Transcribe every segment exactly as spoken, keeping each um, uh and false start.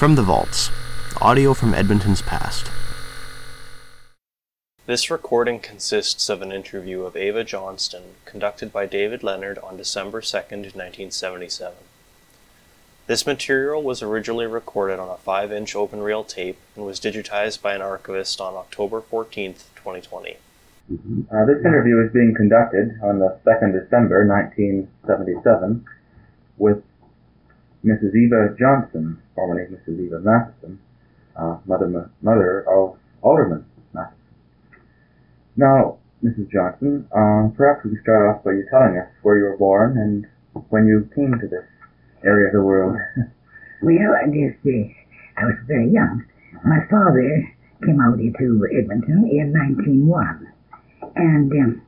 From the Vaults, audio from Edmonton's past. This recording consists of an interview of Ava Johnston, conducted by David Leonard on December second, nineteen seventy-seven. This material was originally recorded on a five-inch open-reel tape and was digitized by an archivist on October fourteenth, twenty twenty. Uh, this interview is being conducted on the second of December, nineteen seventy-seven, with Missus Eva Johnston, formerly Missus Eva Matheson, uh, mother, mother of Alderman Matheson. Now, Missus Johnston, uh, perhaps we can start off by you telling us where you were born and when you came to this area of the world. Well, I just, uh, I was very young. My father came out to Edmonton in nineteen oh one, and um,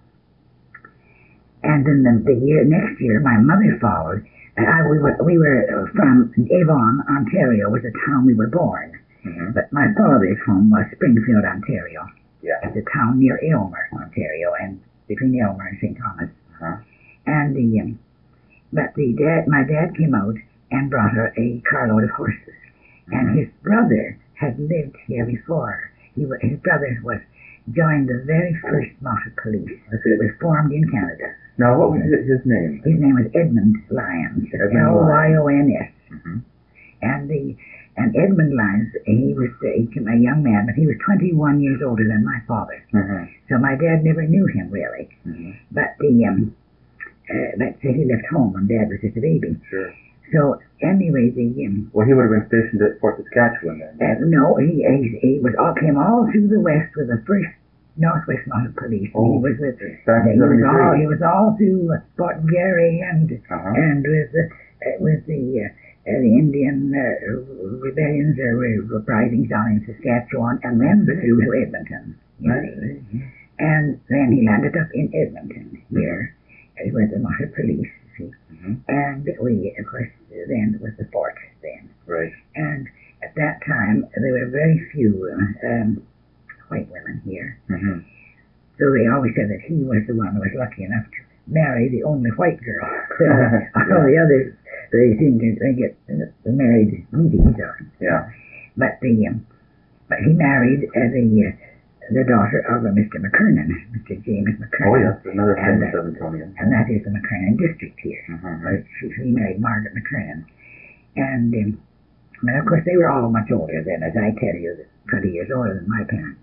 and then the, the year next year, my mother followed. Uh, I, we were we were from Avon, Ontario, was the town we were born. Mm-hmm. But my father's home was Springfield, Ontario. Yeah, it's a town near Aylmer, Ontario, and between Aylmer and Saint Thomas. Uh-huh. And the um, but the dad, my dad came out and brought her a carload of horses, mm-hmm. and his brother had lived here before. He was, his brother was joined the very first mounted police that was formed in Canada. Now, what was his name? His name was Edmund Lyons, L Y O N S. Mm-hmm. And the and Edmund Lyons, he was a, a young man, but he was twenty-one years older than my father. Mm-hmm. So my dad never knew him really. Mm-hmm. But the um, uh, let's say he left home when Dad was just a baby. Sure. So anyway, the um, well, he would have been stationed at Fort Saskatchewan then. Uh, no, he, he he was all came all through the west with the first Northwest Mounted Police. Oh, he was with uh, he was all he was all through Fort Garry and uh-huh. and with the uh, with the uh, uh, the Indian uh, rebellions or uh, uprisings down in Saskatchewan, and then through to Edmonton. Right. Mm-hmm. And then he landed up in Edmonton here mm-hmm. with the Mounted Police. See? Mm-hmm. And we, of course, then was the fort then. Right. And at that time, there were very few um, white women here. Mm-hmm. So they always said that he was the one who was lucky enough to marry the only white girl. So all the others, they seem to they get uh, married meetings on. Yeah. But the um, but he married uh, the uh, the daughter of uh, Mister McKernan, Mister James McKernan. Oh yes, another and famous that, Edmontonian. And that is the McKernan district here. Mm-hmm. Right. She, she married Margaret McKernan, and um, and of course they were all much older than, as I tell you, twenty years older than my parents.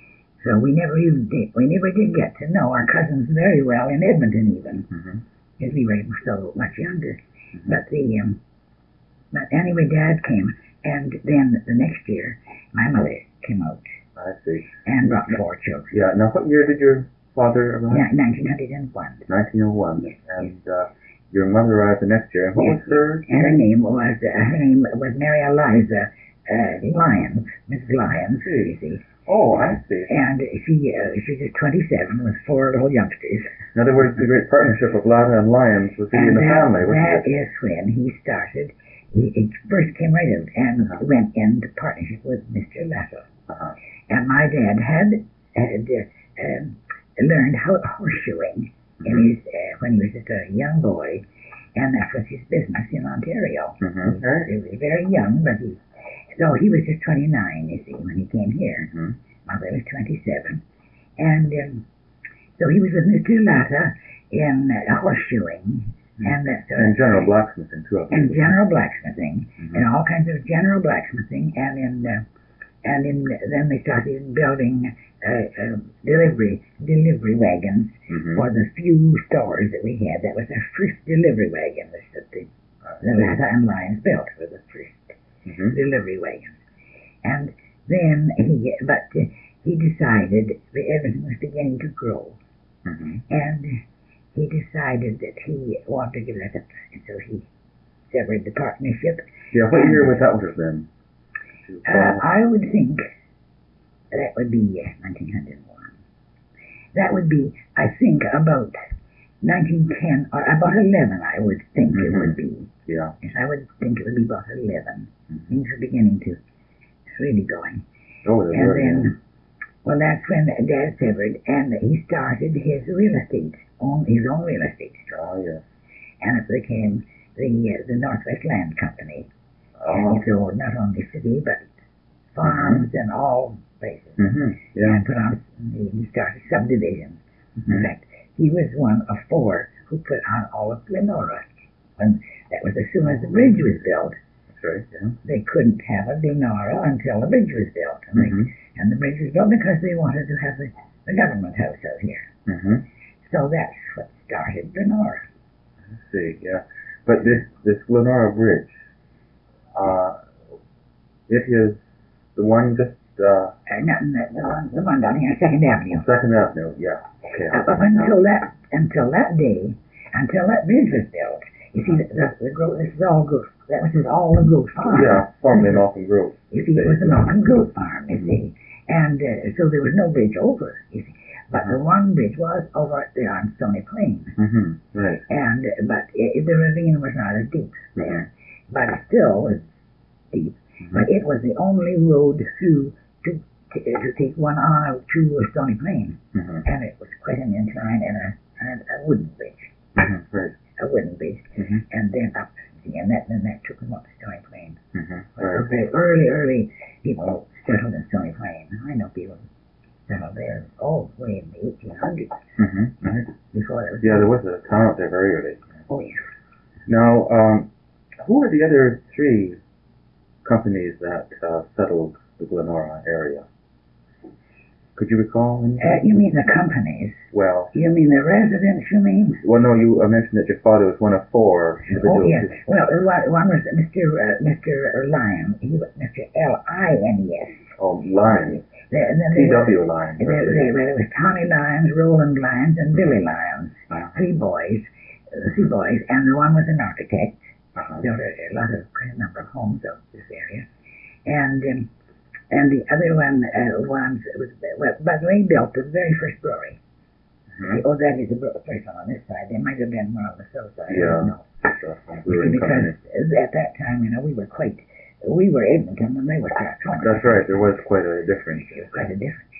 So we never even did, we never did get to know our cousins very well in Edmonton even, mm-hmm. because we were so much younger. Mm-hmm. But the um, but anyway, Dad came, and then the next year, my mother came out. I see. And brought four children. Yeah. Now, what year did your father arrive? Yeah, nineteen oh one. nineteen oh one. Yes. And uh, your mother arrived the next year. And what yes. was her? And her name was uh, her name was Mary Eliza uh, Lyons, Missus Lyons. You see. Oh, I see. And she uh, she was twenty-seven with four little youngsters. In other words, the great partnership of Lotta and Lyons was in the that, family. That it? is when he started. He, he first came right out and uh-huh. went into partnership with Mister Latta. Uh-huh. And my dad had, had uh, um, learned how horseshoeing mm-hmm. in his, uh, when he was just a young boy, and that was his business in Ontario. Mm-hmm. He, was, he was very young, but he, so he was just twenty-nine, you see, when he came here. Mm-hmm. Mother was twenty-seven. And um, so he was with Mister Latta in uh, horseshoeing. Mm-hmm. And, uh, so and general blacksmithing, too. And general blacksmithing, mm-hmm. and all kinds of general blacksmithing, and in... Uh, And in, then they started building uh, uh, delivery delivery wagons mm-hmm. for the few stores that we had. That was our first delivery wagon that the, the Latta and Lyons built for the first mm-hmm. delivery wagons. And then he, but uh, he decided that everything was beginning to grow, mm-hmm. and he decided that he wanted to give that up, and so he severed the partnership. Yeah, what year would that would have been? Uh, I would think that would be uh, nineteen oh one. That would be, I think, about nineteen ten, or about eleven, I would think mm-hmm. it would be. Yeah. Yes, I would think it would be about eleven. Mm-hmm. Things are beginning to, it's really going. Oh, and then, yeah. well, that's when Dad severed, and he started his real estate, own, his own real estate. Oh, yes. And it became the uh, the Northwest Land Company. Oh, And he sold not only city, but farms and all places. Mm-hmm. Yeah. And put on, he started subdivisions. Mm-hmm. In fact, he was one of four who put on all of Glenora. When that was as soon as the bridge was built. That's right. Yeah. They couldn't have a Glenora until the bridge was built. And, Mm-hmm. they, and the bridge was built because they wanted to have the, the government house out here. Mm-hmm. So that's what started Glenora. Let's see, yeah. But this, this Glenora Bridge, uh, it is the one just, uh, Uh, not, the, the, one, the one down here, Second Avenue. Second Avenue, yeah. Okay. Uh, up until that, until that day, until that bridge was built, you see, the, the, the growth, this is all growth, that was just all the growth farm. Yeah, formerly Malcolm Grove. You see, it was the Malcolm Grove farm, you see. And uh, so there was no bridge over, you see. But the one bridge was over there on Stony Plain. Mm-hmm. Right. And, uh, but it, the ravine was not as deep there. But it still was deep. Mm-hmm. But it was the only road through to, to, to take one on out to Stony Plain. Mm-hmm. And it was quite an incline and a, and a wooden bridge. Mm-hmm. Right. A wooden bridge. Mm-hmm. And then up, see, and that, then that took them up to Stony Plain. Mm-hmm. Right. Right. Very early, early people settled in Stony Plain. I know people settled there all the way in the eighteen hundreds. Mm-hmm. Right. Before there was. Yeah, there was a town up there very early. Oh, yeah. Now, um, who are the other three companies that uh, settled the Glenora area? Could you recall any? Uh, you mean the companies? Well, You mean the residents, you mean? well, no, you uh, mentioned that your father was one of four Oh, individuals. yes. Well, uh, one, one was Mister Uh, Mister Lyon. He was Mister L I N E S. Oh, Lyons. There, and then T there W was- Lyons. There, there, there was Tommy Lyons, Roland Lyons, and Billy Lyons. Uh-huh. Three boys. Uh, three boys. And the one was an architect. Uh-huh. Built a, a lot of, quite a number of homes out this area. And um, and the other one uh, was, was, well, but they built the very first brewery. Mhm. Oh, that is the bre- first one on this side. There might have been one on the south side. I Yeah. don't know. So, brewing Because company. at that time, you know, we were quite, we were Edmonton and they were Strathcona. That's right. There was quite a difference. It was quite a difference.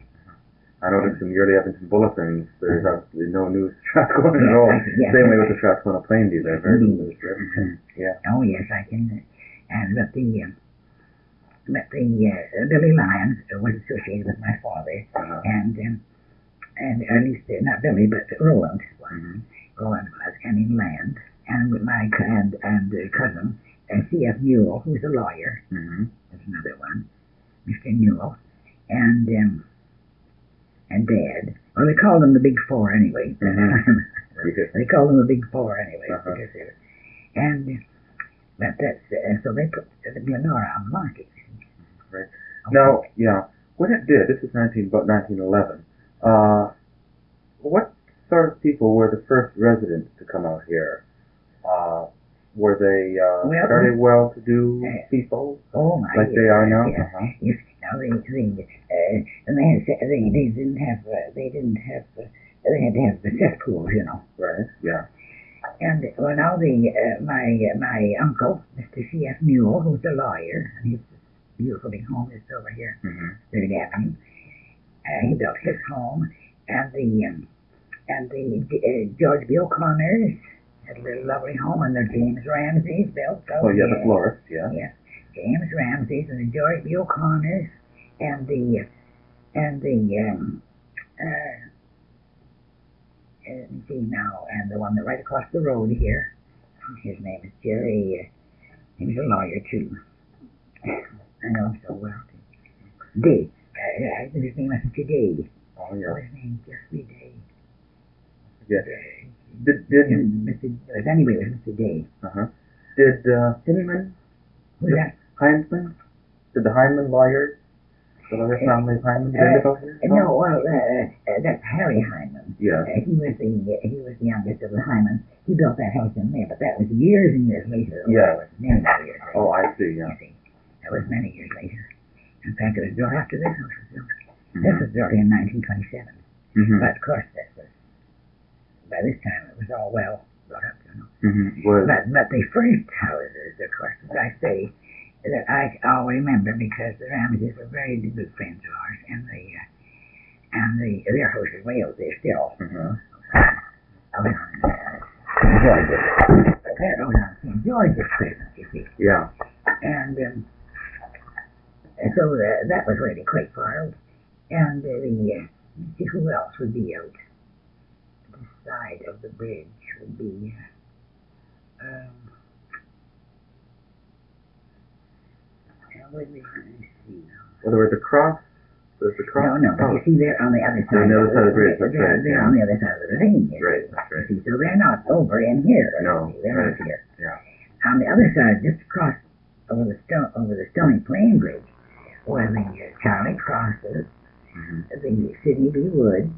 I noticed in the early Edmonton bulletins, there's absolutely no news of Strathcona at all. Yeah. Same way with the Strathcona Plain Dealer. Very little Indeed. news for Edmonton. Yeah. Oh yes, I can. And but the uh, but the uh, Billy Lyons was associated with my father, Uh-huh. and um, and at least uh, not Billy, but Roland was. Mhm. Roland was, and in land, and with my c- and and uh, cousin, uh, C F Newell, who's a lawyer. Mhm. There's another one, Mister Newell, and um, and Dad. Well, they called them the Big Four anyway. Mhm. Okay. They called them the Big Four anyway. Uh-huh. Because they were, and but that's uh, so they put the Glenora on the market. Right. Now, yeah, when it did, this is nineteen about nineteen eleven. Uh, what sort of people were the first residents to come out here? Uh, were they uh, Well, very well-to-do uh, people, Oh my! like they are now? Yes. Uh-huh. Yes. Now they they uh, and they had, they they didn't have uh, they didn't have uh, they had to have the cesspools, you know. Right. Yeah. And well, now the uh, my uh, my uncle, Mister C F Newell, who's a lawyer, and his beautiful big home is over here, Mm-hmm. Third Avenue. Uh, he built his home, and the um, and the uh, George B. O'Connor's had a little lovely home, and the James Ramsey's built. out Oh, yeah, the here. florist. Yeah. Yes, James Ramsey's and the George B. O'Connor's, and the and the um, uh, let me see now, and the one that right across the road here. His name is Jerry. Uh, he was a lawyer too. I know him so well. Day. Uh, his name is Mister Day. Oh, Oh, yeah. his name Jeffrey Day. Yeah. Did did And Mister But anyway, it was Mister Day. uh-huh. Did uh, Hinman, Who's that? Heinzman, did the Heinman lawyers, the lawyer family of Heinman, did they live out here? Uh, no, well, uh, uh, that's Harry Hyman. Yeah. Uh, he was the he was the youngest of the Hymans. He built that house in there, but that was years and years later. Yeah. It was many years later. Oh, I see. Yeah. You see, that was many years later. In fact, it was built after this house was built. This Mhm. was built in nineteen twenty-seven. Mhm. But of course, that was by this time it was all well built up, you know. Mhm. Was But but the first houses, of course, as I say, that I all remember because the Ramses were very good friends of ours, and the uh, and the their house is way out there still. Mhm. I was on uh, Saint George's. There, I was on Saint George's Christmas, you see. yeah. And um, so uh, that was really quite far out. And uh, the, uh, let's see who else would be out. The side of the bridge would be, um, would be, let me see now. Well, there was a cross. There's a cross. No, no, but you see, they're on the other side. On the other side of the bridge, that's they're, right. They're yeah. on the other side of the ravine here. Right, that's right. You see, so they're not over in here. No, see, they're right. not here. Yeah. On the other side, just across over the stone over the Stony Plain Bridge, where the uh, Charlie crosses, mm-hmm. the Sidney B. Woods,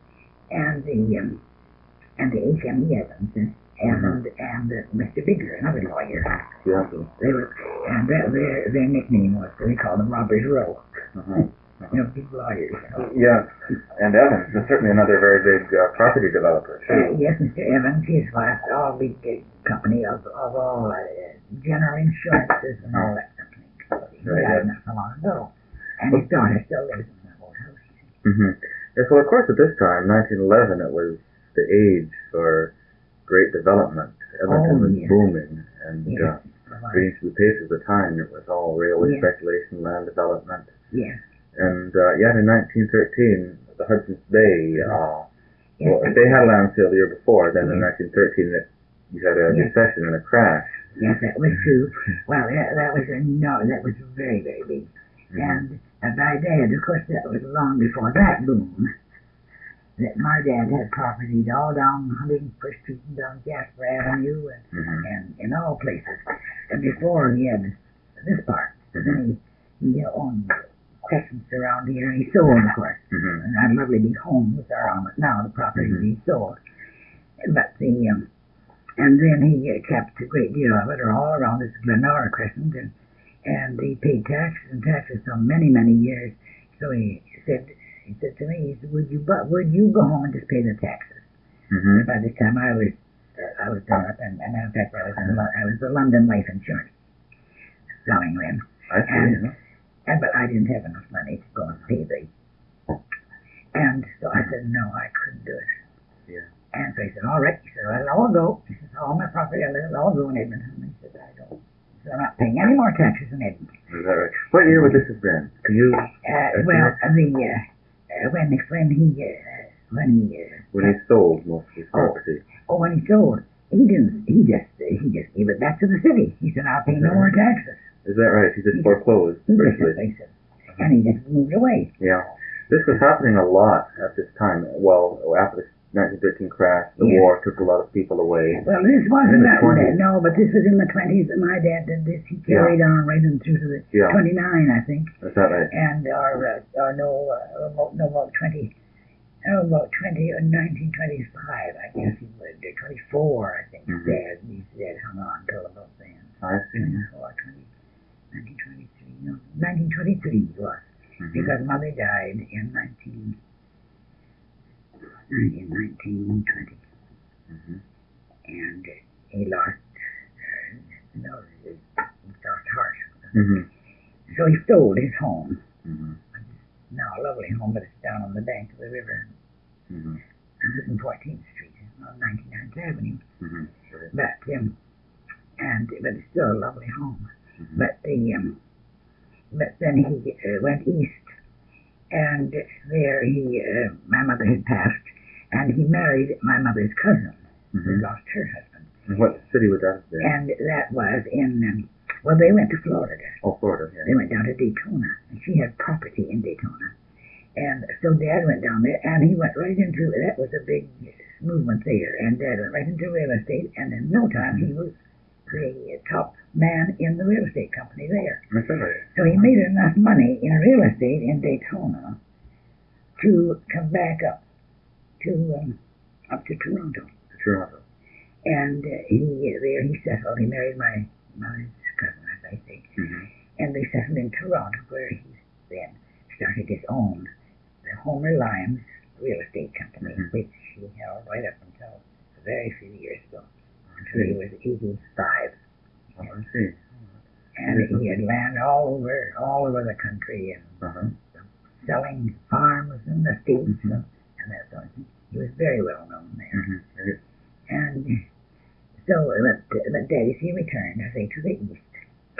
and the um, and the H M E Evans, and and, mm-hmm. and uh, Mister Bigger, another lawyer. Yeah. They were, and their their, their nickname was they called them Robbers Row. Uh-huh. You know, big lawyers. You know. Yeah, and Evans is certainly another very big uh, property developer too. Uh, yes, Mister Evans, his wife, all big uh, company of of all uh, general insurances and all that stuff. He Right, died yeah. not so long ago, and his daughter still lives in that old house. Mm-hmm. Yes, well, of course, at this time, nineteen eleven, it was the age for great development. Edmonton Oh, was yes. booming, and Yes, uh, being to the pace of the time, it was all railway Yes. speculation, land development. yes, And uh, yet in nineteen thirteen, the Hudson's Bay, uh, yes. well, they had a land sale the year before, then in Yes. nineteen thirteen, it, you had a Yes. recession and a crash. Yes, that was true. Well, that, that was a, no, that was very, very big. Mm-hmm. And uh, my dad, of course, that was long before that boom. That my dad had property all down one hundred first Street and down Jasper Avenue and, Mm-hmm. and in all places. And before he had this part, and then he, he owned crescents around here, and he sold, of course. Mm-hmm. And our lovely big homes are on it now, the property Mhm. he sold. But the, um, and then he uh, kept a great deal of it, or all around this Glenora Crescent, and, and he paid taxes and taxes for many, many years. So he said, he said to me, he said, would you, but would you go home and just pay the taxes? Mm-hmm. And by this time I was, uh, I was done up, and, and in fact I was, in, Lo- I was the London Life Insurance selling then. I see. And, yeah. and but I didn't have enough money to go and pay the. And so I said, no, I couldn't do it. Yeah. And so he said, all right. He said, well, I'll go. He said, all my property, I'll all go in Edmonton. And he said, I don't. So I'm not paying any more taxes in Edmonton. Is that right? What year would this have been? Can you, Uh, well, the uh, uh, when when he uh, when he uh, when he sold most of his Oh. property? oh when he sold, he didn't. He just he just gave it back to the city. He said, I'll pay no more taxes. Is that right? He just He- foreclosed He just, briefly. they said, and he just moved away. Yeah. This was happening a lot at this time. Well, after the nineteen thirteen crash, the Yes. war took a lot of people away. Well, this In wasn't the that, twenties. no, but this was in the twenties that my dad did this. He carried on right in through to the Yeah. twenty-nine, I think, Is that right? and or uh, or no, uh, about, no about twenty, no about twenty or nineteen twenty-five, I guess he lived there. twenty-four, I think. Mhm. Dad, his dad hung on till about then. I see. twenty-four, twenty, nineteen twenty-three, no, nineteen twenty-three it was, Mhm. because mother died in nineteen, in nineteen twenty. Mhm. And he lost, uh, no, he lost heart. Mhm. So he sold his home. Mhm. Now a lovely home, but it's down on the bank of the river, Mhm. one fourteenth Street, on ninety-ninth Avenue. Mhm. Right. But um, and but it's still a lovely home. Mhm. But the um, but then he uh, went east, and there he, uh, my mother had passed, and he married my mother's cousin, who Mhm. lost her husband. And what city would that have been? And that was in, um, well, they went to Florida. Oh, Florida. Yeah. They went down to Daytona, and she had property in Daytona. And so Dad went down there, and he went right into, that was a big movement there, and Dad went right into real estate, and in no time he was the top man in the real estate company there. Is that right? So he made enough money in real estate in Daytona to come back up to um, up to Toronto. Toronto. And uh, he there he settled. He married my mother's cousin, as I say, Mhm. and they settled in Toronto, where he then started his own, the Homer Lyons Real Estate Company, Mhm. which he held right up until a very few years ago, until he was eighty-five. Oh, I see. And he had land all over, all over the country, and Uh-huh. selling farms and estates Mhm. and, and that sort of thing. He was very well known there. Mhm. Right. And so, but, but Daddy, he returned, I say, to the east.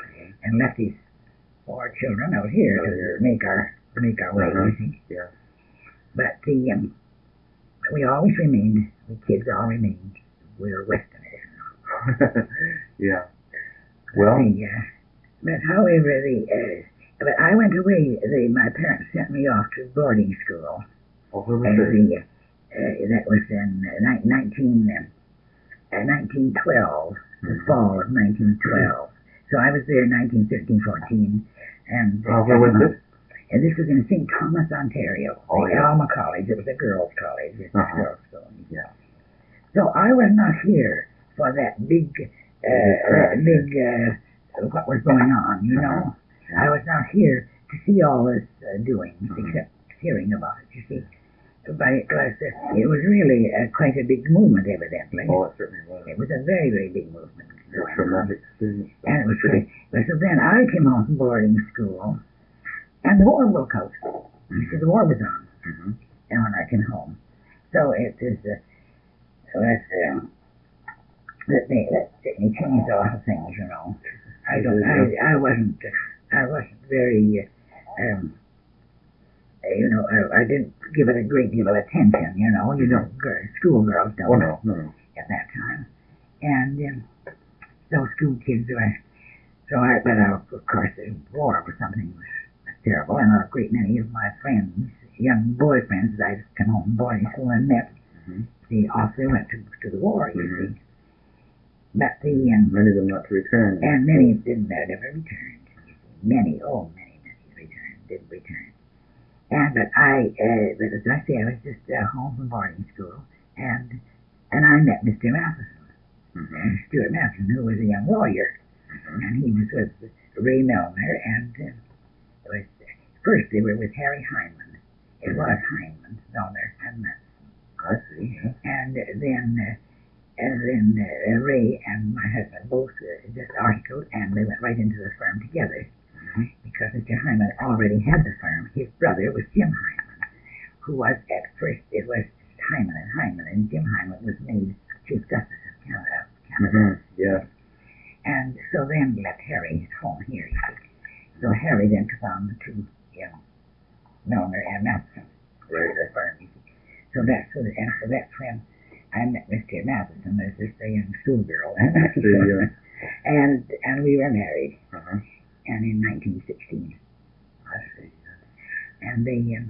and left his four children out here Out to here. make our to make our way, Uh-huh. you see. Yeah. But the um, we always remained, we kids all remained, we were Westerners. Yeah. Well, The, uh, but however, the uh, but I went away. The, my parents sent me off to boarding school. oh, where was And it? the, uh, that was in uh, nineteen, uh, nineteen twelve, the Mhm. fall of nineteen twelve. So I was there in nineteen thirteen fourteen. And, Oh, where was this? And this was in Saint Thomas, Ontario. Oh, the yeah. Alma College. It was a girls' college. It was Uh-huh. a girls' school. Yeah. So I was not here for that big, uh, that big, uh, what was going on, you know. Uh-huh. I was not here to see all this uh, doings, Mhm. except hearing about it, you see. But it was, uh, it was really uh, quite a big movement, evidently. Oh, it certainly was. It was a very, very big movement. It was a going on. traumatic experience. And it was pretty. But so then I came home from boarding school, and the war broke out. You see, the war was on, Mm-hmm. and when I came home. So it is, uh, so that's, um, that, they, that certainly changed a lot of things, you know. I don't, I, I wasn't, uh, I wasn't very, uh, um, you know, I, I didn't give it a great deal of attention, you know. You don't, girls, schoolgirls don't Oh, no, no, no. at that time. And um, so school kids were, so I, but I, of course, the war was something terrible, and a great many of my friends, young boyfriends that I'd come home from boarding school and met, Mm-hmm. they also went to, to the war, you Mhm. see. But the, um, Many of them not to return. and many didn't uh, never returned. You see. Many, oh, many, many returned, didn't return. And but I, uh, but as I say, I was just uh, home from boarding school, and and I met Mister Matheson, Mm-hmm. uh, Stuart Matheson, who was a young lawyer, Mm-hmm. and he was with Ray Milner, and uh, it was first they were with Harry Hyman. It was Hyman, Milner, and Matheson. I see. Yeah. And then, uh, and then uh, Ray and my husband both uh, just articled, and they went right into the firm together. Mm-hmm. Because Mister Hyman already had the firm. His brother was Jim Hyman, who was at first, it was Hyman and Hyman, and Jim Hyman was made Chief Justice of Canada. Canada. Mm-hmm. Yeah. And so then left Harry at home here, you see. So Harry then took on the two, you know, Milner and Matheson, Right. the firm, you see. So that's, so, and so that's when I met Mister Matheson as just a young schoolgirl. See, yeah. and, and we were married, Uh-huh. and in nineteen sixteen. I see. Yeah. And the, um,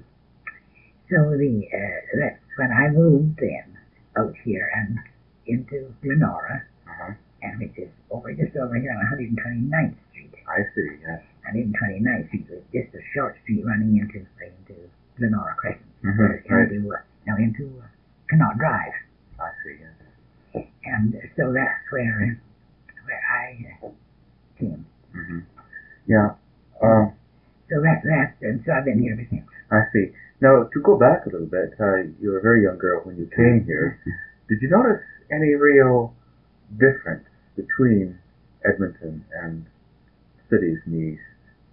so the, uh, that's when I moved then out here and into Glenora, Uh-huh. and which is over, just over here on one hundred twenty-ninth Street. I see. Yes. one hundred twenty-ninth Street was just a short street running into, into Glenora Crescent. Mhm, uh, right. into, uh, now into uh, Connaught Drive. I see. Yes. And so that's where, where I uh, came. Mm-hmm. Yeah. Uh, So that, that's, and so I've been here ever since. I see. Now, to go back a little bit, uh, you were a very young girl when you came here. Did you notice any real difference between Edmonton and cities in the east?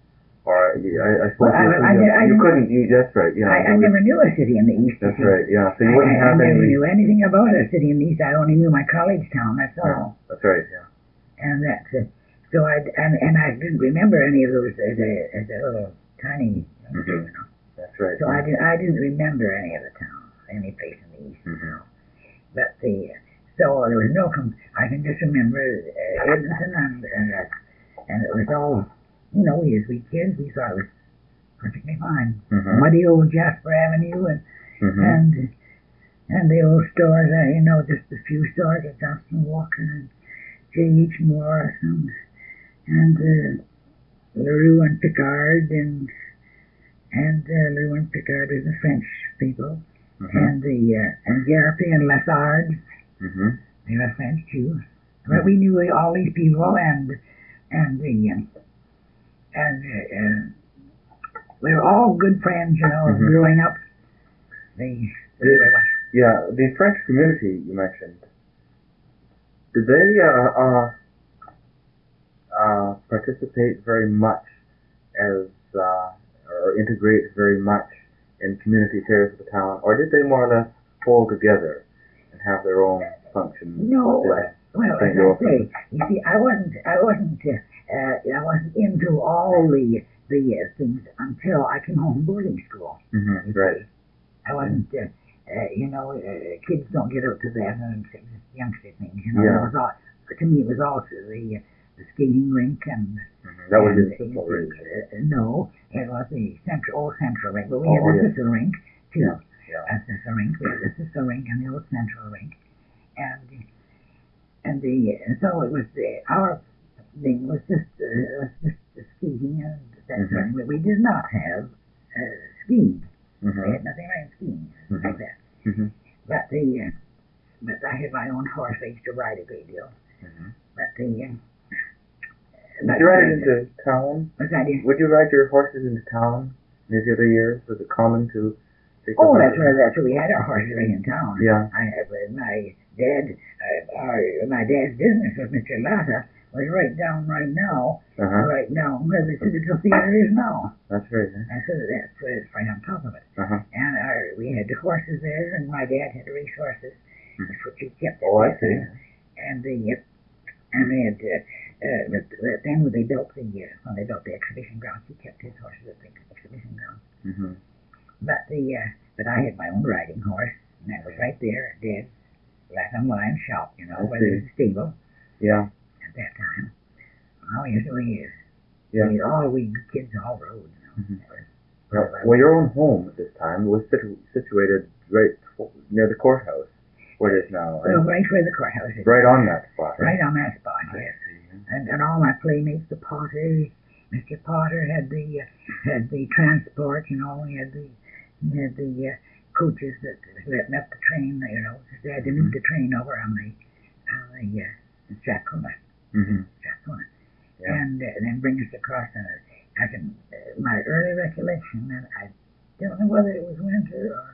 Or you- I, I suppose Well, I- you, I- you, I- you I- couldn't. You, that's right. Yeah. I, I never knew a city in the east. you That's see. right. Yeah. So you I, wouldn't I have never any. knew anything about a city in the east. I only knew my college town, that's all. Yeah, that's right. Yeah. And that's uh, so I and, and I didn't remember any of those as a as a little tiny youngster, Mhm. you know. That's right. So I did I didn't remember any of the towns, any place in the east, Mhm. you know. But the so there was no com- I can just remember uh, Edmonton and and, uh, and it was all, you know, we as we kids we thought it was perfectly fine. Mhm. Muddy old Jasper Avenue and Mhm. and and the old stores, uh, you know, just a few stores at Johnston Walker and J H Morris and and uh, Leroux and Picard and and uh, Leroux and Picard is the French people, Mhm. and the uh, and Garpy and Lassard, Mhm. they were French too. But we knew all these people, and and the uh, and uh, uh, we were all good friends, you know, Mhm. growing up. They, they Did- were, Yeah, the French community you mentioned, did they uh, uh, uh, participate very much as, uh, or integrate very much in community affairs of the town, or did they more or less hold together and have their own functions? No, within- Well, as Saint I say, Joseph. you see, I wasn't, I wasn't, uh, uh, I wasn't into all the the uh, things until I came home from boarding school. Mm-hmm. Right. I wasn't, uh, uh, you know, uh, kids don't get out to that, and it was youngster things, you know. Yeah. It was all, to me, it was also the, uh, the skating rink and. Mm-hmm. That was and, his football uh, rink. Uh, no, it was the central, old central rink, but we Oh, had the yeah. sister rink too. Yeah. Yeah. A sister rink, we had the sister rink and the old central rink, and and the and so it was the our thing was just uh, was just the skiing and that Mhm. sort of thing. But we did not have uh, skiing. We Mm-hmm. had nothing like skiing Mhm. like that. Mm-hmm. But the uh, but I had my own horse. I used to ride a great deal. Mm-hmm. But the uh, Did you ride it into town? what's that? Would you ride your horses into town in these other years? Was it common to take the Oh, that's horses? where that's where we had our horses right in town. Yeah. I uh, my dad, uh, our, my dad's business with Mister Lata was right down right now, Uh-huh. right down where the Citadel Theater is now. That's right. Eh? I said that's where it's right on top of it. Uh-huh. And our, we had the horses there, and my dad had the race horses. Mhm. That's what he kept. Oh, I see. And the and they had. Uh, uh, but, but then when they built the uh, when they built the exhibition grounds, he kept his horses at the exhibition grounds. Mm-hmm. But the uh, but I had my own riding horse, and that was right there at Dad's Latham Lion shop, you know, I where there was a stable Yeah. at that time. Oh, yes, we, Yeah. we all we kids all rode, you know. Mhm. That was, Now, well, your own home at this time was situ- situated right fo- near the courthouse, where it is now, well, right? right where the courthouse is. Right on that spot, right? Right on that spot, I yes. see. And, and all my playmates, the Potters, Mister Potter had the uh, had the transport, you know. He had the he had the uh, coaches that that met the train, you know. They had to meet the train over on the on the uh, Strathcona, Mm-hmm. Strathcona, Yeah. and, uh, then bring us across. And I can uh, my early recollection, and I don't know whether it was winter or,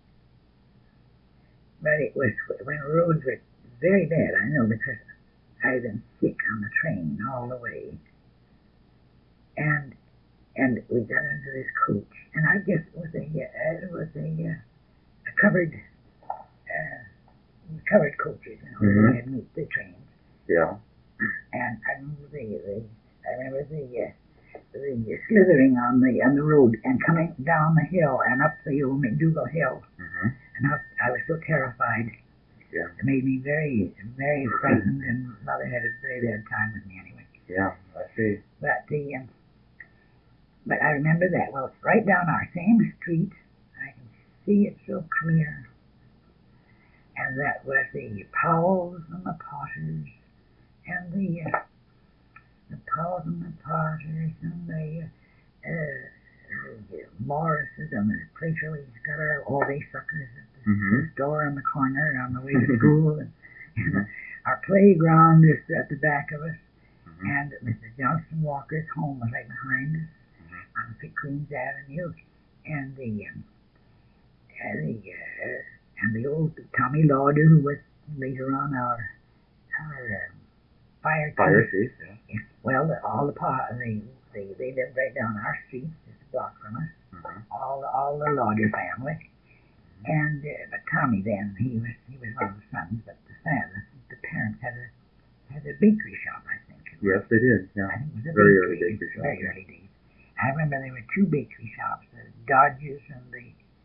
but it was when roads were very bad. I know because I'd been sick on the train all the way, and and we got into this coach, and I guess it was a uh, it was a, uh, a covered uh, covered coaches, you know. Mhm. We had to meet the trains, Yeah. and I remember the, the I remember the uh, the slithering on the on the road and coming down the hill and up the old McDougal Hill, Mm-hmm. and I was, I was so terrified. Yeah. It made me very very frightened, and mother had a very bad time with me anyway. Yeah. I see. But the um, but I remember that. Well, right down our same street, I can see it so clear. And that was the Powells and the Potters, and the uh, the Powells and the Potters, and the uh, the Morrises, and the place where we got our all day suckers at the Mm-hmm. store on the corner on the way to school, and, and our playground is at the back of us. Mm-hmm. And Mister Johnston Walker's home was right behind us on Saint Queen's Avenue, and the um, and the uh, and the old Tommy Lauder, who was later on our our um, fire Fire chief. chief. Yeah. Yes, well, the, all the pa they they they lived right down our street, just a block from us. Mm-hmm. All all the Lauder family, and uh, but Tommy then he was he was one of the sons, but the family the parents had a had a bakery shop, I think. Yes, they did. Yeah. I think it was a Very bakery, early bakery shop. Very early days. I remember there were two bakery shops, the Dodgers and the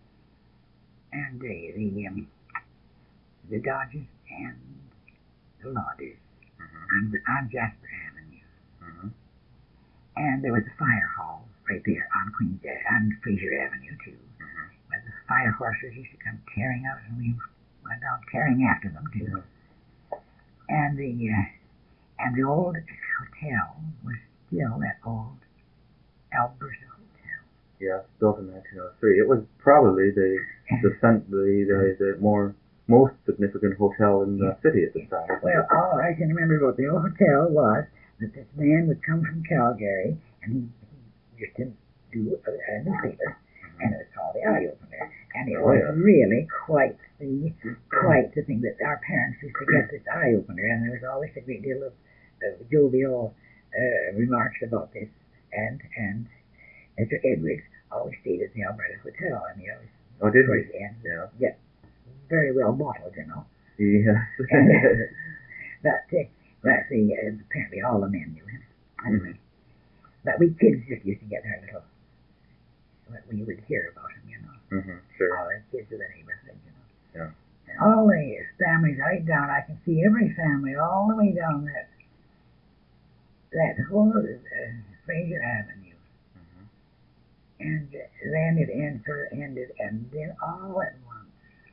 and the the um, the Dodgers and the Lauders Mm-hmm. on, on Jasper Avenue. Mm-hmm. And there was a fire hall right there on Queen's on Fraser Avenue too. Mm-hmm. Where the fire horses used to come tearing out, and we went out tearing after them too. Mm-hmm. And the uh, and the old hotel was still that old Alberta Hotel. Yeah, built in nineteen oh three. It was probably the the cent- the, the the more most significant hotel in the city at the time. Well, all I can remember about the old hotel was that this man would come from Calgary, and he, he used to do a, a newspaper, and it was called the Eye Opener, and it Oh, was yeah. really quite the quite the thing that our parents used to get this Eye Opener, and there was always a great deal of uh, jovial uh, remarks about this, and and Mister Edwards always stayed at the Alberta Hotel, and he always Oh, did towards he? the end, Yeah. yeah, very well bottled, you know. Yes. And, But, uh, well, see, uh, apparently all the men knew him. Anyway. But we kids just used to get our little, what we would hear about him, you know. Mm-hmm. Sure. All the kids of the neighborhood, you know. Yeah. And all the families right down, I can see every family all the way down that, that whole uh, Fraser Avenue. Mm-hmm. And then it ended, ended, and then all at once,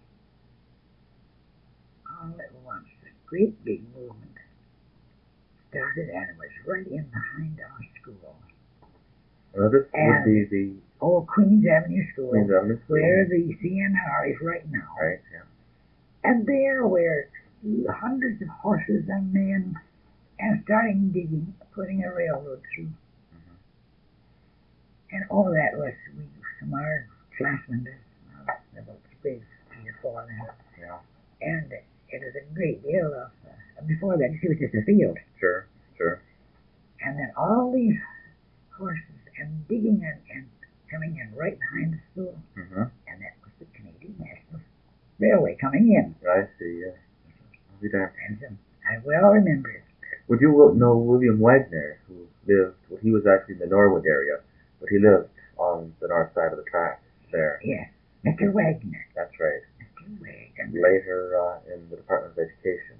all at once, a great big movement started, and it was right in behind our school. Well, this And would be the old Queens Avenue School, Queens Avenue School. where the C N R is right now. Right, yeah. And there were hundreds of horses and men, and starting digging, putting a railroad through. Mm-hmm. And all that was, we, some of our classmen, uh, about three, three or four of them. Yeah. And it was a great deal of, uh, before that, it was just a field. Sure, sure. And then all these horses and digging and, and coming in right behind the school. Mm-hmm. And that was the Canadian National Railway coming in. I see, yeah. I'll be damned. And so I well remember it. Would you will- know William Wagner, who lived, well, he was actually in the Norwood area, but he lived on the north side of the track there. Yes, Mister Wagner. That's right. Mister Wagner. Later uh, in the Department of Education.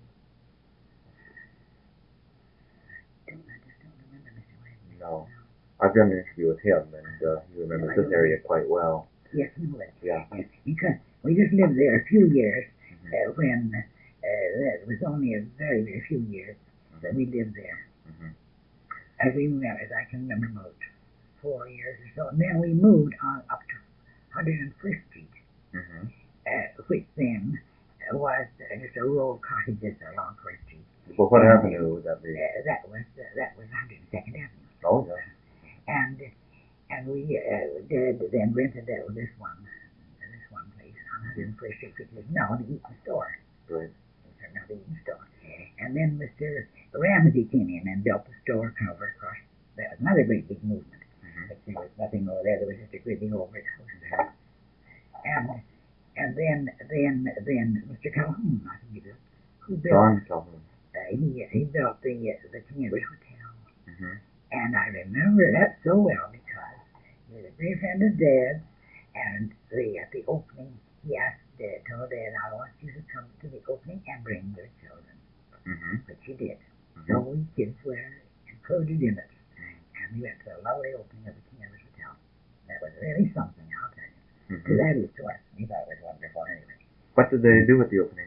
I don't, I just don't remember Mister Wagner. No. I've done an interview with him, and uh, he remembers this area quite well. Yes, he would. Yeah. Yes, because we just lived there a few years Mm-hmm. uh, when uh, it was only a very, very few years that we lived there. Mm-hmm. As we moved, as I can remember, about four years or so. And then we moved on up to one hundred first Street, Mm-hmm. uh, which then was uh, just a row of cottages along First Street. But what avenue would that be? Uh, that was uh, that was one hundred second Avenue. Oh, yeah. And and we uh, did then rented out this one, this one place on one hundred first Street, which is now the Eaton Store. Great. It's now the Eaton Store. And then Mister Ramsey came in and built the store cover across. That was another great big movement. Mm-hmm. But there was nothing over there. There was just a great big old brick house there. And and then then then Mister Calhoun, I think it is, who built. John Calhoun. Uh, he he built the uh, the Cambridge Hotel. Mm-hmm. And I remember that so well because he was a great friend of Dad's, and the, at the opening, he asked Dad, told Dad, I want you to come to the opening and bring your children, Mm-hmm. which he did. Mm-hmm. So we kids were included in it, and we went to the lovely opening of the Cambridge Hotel. That was really something, I'll tell you. Mm-hmm. So that is to us. We thought it was wonderful anyway. What did they do with the opening?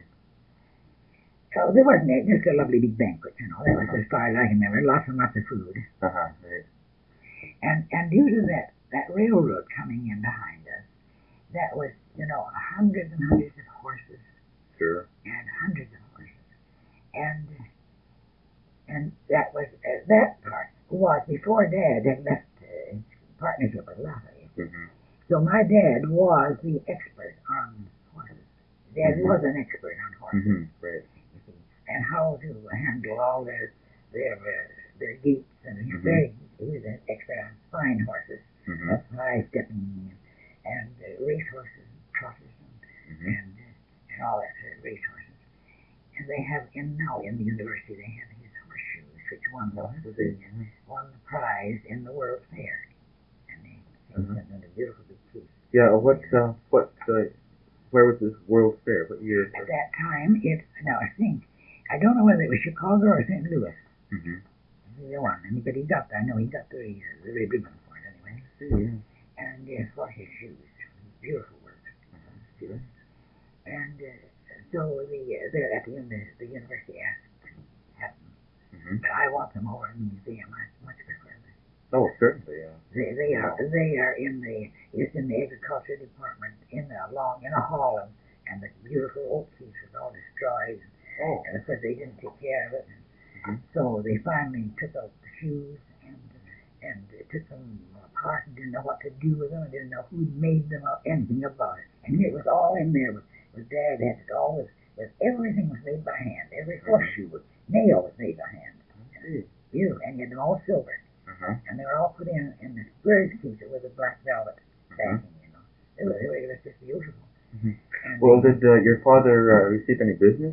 So there wasn't it, just a lovely big banquet, you know. That was as far as I can remember. Lots and lots of food. Uh-huh. Right. And and due to that, that railroad coming in behind us, that was, you know, hundreds and hundreds of horses Sure. and hundreds of horses. And and that was, uh, that part was before Dad had left uh, partnership with Lafayette. Mm-hmm. So my dad was the expert on horses. Dad Mhm. was an expert on horses. Mm-hmm. Right. You see, and how to handle all their their uh, their gaits, and he's Mhm. very he was an expert on fine horses, Mm-hmm. that's high stepping, and, and uh, race horses, and trotters, and Mm-hmm. and, uh, and all that sort of race horses. And they have in now in the university they have his horseshoes, which won the, the won the prize in the World's Fair, and they they Mhm. sent in a beautiful big piece. Yeah, what, uh, what, uh, where was this World's Fair? What year? At that time, it now I think I don't know whether it was Chicago or Saint Louis. Mm-hmm. Either one, and but he got I know he got the uh, the red ribbon for it anyway. Yeah. And uh, for his shoes, beautiful work. Sure. And uh, so the uh, there at the end the, the university asked to have them, Mm-hmm. but I want them over in the museum. I much prefer them. Oh, certainly, yeah. They they are they are in the it's in the agriculture department in a long in a hall, and, and the beautiful oak trees with all the straws, Oh. and of course they didn't take care of it. Mhm. So they finally took out the shoes and and took them apart and didn't know what to do with them and didn't know who made them or anything about it. And it was all in there with, with Dad had it all with, with everything was made by hand. Every horseshoe was nail was made by hand. Beautiful. And he had them all silver. Uh-huh. And they were all put in in this bird's case with a black velvet Uh-huh. backing, you know. It was, it was just beautiful. Mhm. And Well, they- did uh, your father uh, receive any business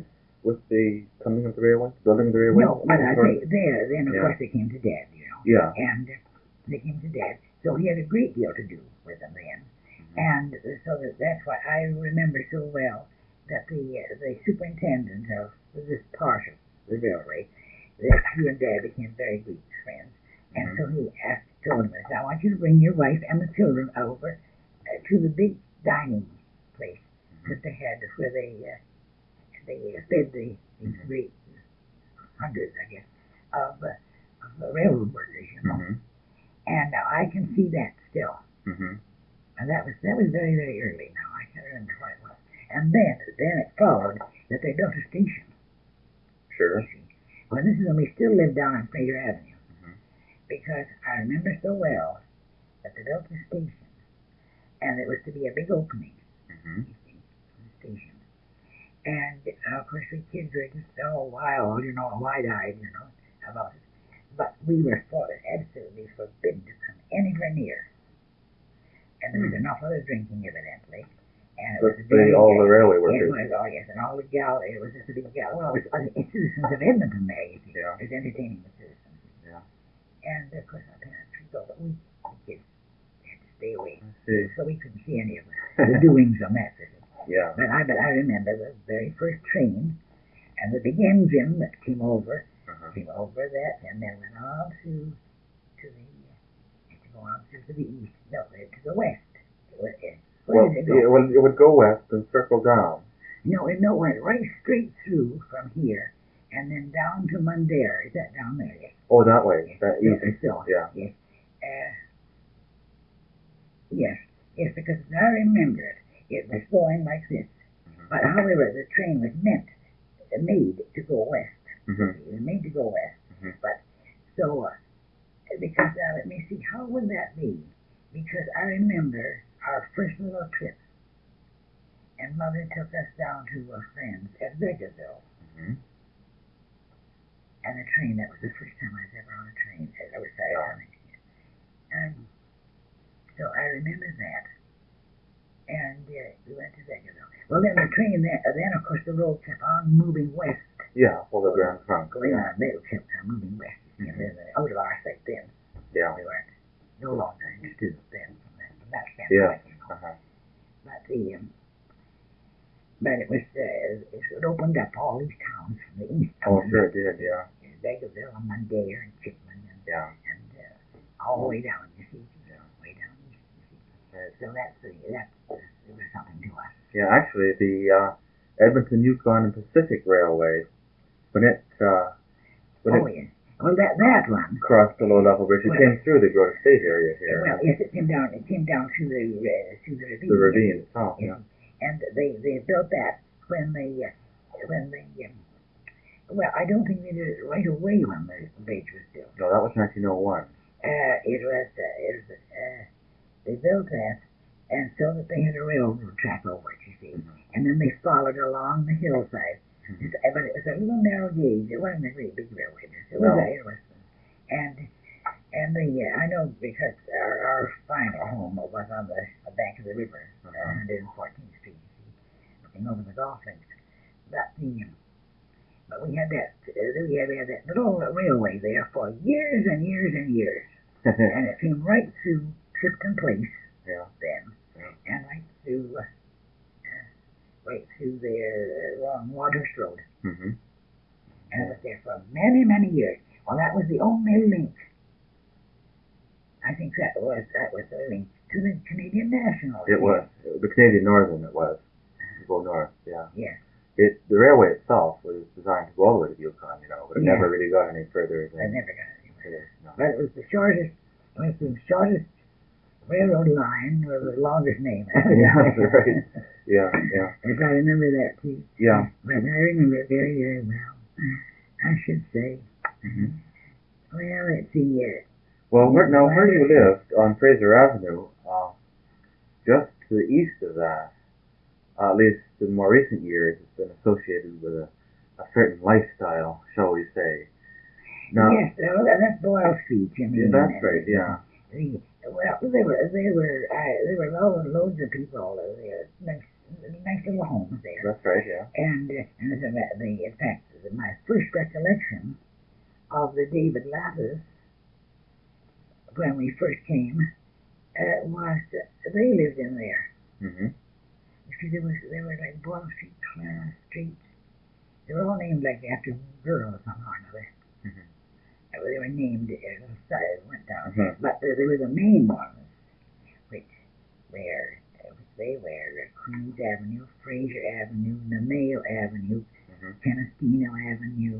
with the coming of the railway, building of the railway? No, but I say there, then of Yeah. course they came to Dad, you know. Yeah. And they came to Dad, so he had a great deal to do with them then. Mm-hmm. And so that, that's why I remember so well that the uh, the superintendent of this part of the railway, that he and Dad became very good friends. And Mm-hmm. so he asked, told him, I want you to bring your wife and the children over uh, to the big dining place Mm-hmm. that they had, where they uh, they fed the these Mm-hmm. great hundreds, I guess, of, uh, of the railroad workers, you know. Mm-hmm. And now I can see that still. Mm-hmm. And that was that was very, very early now. I can't remember what it was. And then then it followed that they built a station. Sure. You see. Well, this is when we still lived down on Fraser Avenue. Mm-hmm. Because I remember so well that they built the station. And it was to be a big opening, Mm-hmm. you see, of the station. And uh, of course the kids were just so wild, you know, wide-eyed, you know, about it. But we were for, absolutely forbidden to come anywhere near. And there was Hmm. enough other drinking, evidently. And it That's was the, very, all the railway It workers. was, oh yes, and all the gal, it was just a big gal. Well, it was other citizens of Edmonton there, you see. Yeah. It was entertaining the citizens. Yeah. And of course our parents would go, but we, the kids, had to stay away. I see. So we couldn't see any of the doings on that visit. Yeah. But I, but I remember the very first train, and the big engine that came over, Uh-huh. came over that, and then went on to to the to go on to the east, no, to the west. Where, where Well, did it go? it would, it would go west and circle down. No, it no, went right straight through from here, and then down to Mundare. Is that down there? Yes. Oh, that way. That Yes, east. so, Yeah. Yes. Uh, yes. Yes, because I remember it. It was going like this. Mhm. But however, the train was meant, uh, made to go west. Mhm. It was made to go west. Mhm. But so, uh, because uh, let me see, how would that be? Because I remember our first little trip, and Mother took us down to a friend's at Vegasville. Mhm. And the train, that was the first time I was ever on a train. I was sorry, Yeah. coming. Um, so I remember that. And uh, we went to Vegasville. Well, then the train, then, uh, then of course the road kept on moving west. Yeah, for the Grand Trunk. Going Yeah. on, they kept on moving west. You know, Mhm. then, uh, out of our sight then. Yeah. We weren't no longer interested then from that, from that Yeah. standpoint, you know. Uh-huh. But the um, but it was uh, it opened up all these towns from the east. Oh, sure it did. Yeah. Vegasville and Mundare and Chipman and Yeah. and uh, all the way down. You see, Yeah. way down east. You see. Right. So that's the that it was something to us. Yeah, actually, the uh, Edmonton, Yukon, and Pacific Railway, when it uh, when Oh it yes. Well, that that one. crossed the low-level bridge, it Well- came through the Grota State area here. Well, yes, it came down. It came down to the uh, to the ravine. the ravine itself. Yes. Yeah. And they they built that when they uh, when they. Um, well, I don't think they did it right away when the bridge was built. No, that was nineteen oh one. Uh, it was uh, it was uh, they built that, and so that they had a railroad track over it, you see, Mhm. and then they followed along the hillside. Mhm. It's- But it was a little narrow gauge. It wasn't a great big railway. It was No. a, it was, and and the uh, I know because our, our final home was on the, the bank of the river, uh, Uh-huh. one hundred fourteenth Street, you see, looking over the golf links. But the but we had that uh, we had, we had that little railway there for years and years and years. And it came right through Clifton Place Yeah. then, Yeah. and right through, uh, uh, right through there uh, along Wadhurst Road, Mm-hmm. and it was there for many, many years. Well, that was the only link. I think that was that was the link to the Canadian National. It was the Canadian Northern. It was to go north. Yeah. Yes. It the railway itself was designed to go all the way to the Yukon, you know, but it Yeah. never really got any further I than never got anywhere. it. No. But it was the shortest. It was the shortest railroad line with the longest name. Yeah, right. Yeah, yeah, If I remember that too. yeah. But I remember it very, very well. I should say. Mm-hmm. Well, let's see. Uh, Well, where, now where you lived on Fraser Avenue, uh, just to the east of that, uh, at least in more recent years, it's been associated with a, a certain lifestyle, shall we say. Now, yes, uh, that's Boyle Street, you mean? yeah, that's right. Yeah. The, well, they were, they were, uh, there were lo- loads of people. Uh, they were nice nice little homes there. That's right, yeah. And, uh, and the, the, in fact, my first recollection of the David Lattes when we first came uh, was that they lived in there. Mm-hmm. You see, there was they were like Boyle Street, Clarence Street. They were all named like after girls somehow or another. Mm-hmm. Uh, They were named as a side went down, Mhm. but uh, there were the main ones, which were uh, which they were uh, Queens Avenue, Fraser Avenue, Namale Avenue, Mhm. Canastino Avenue.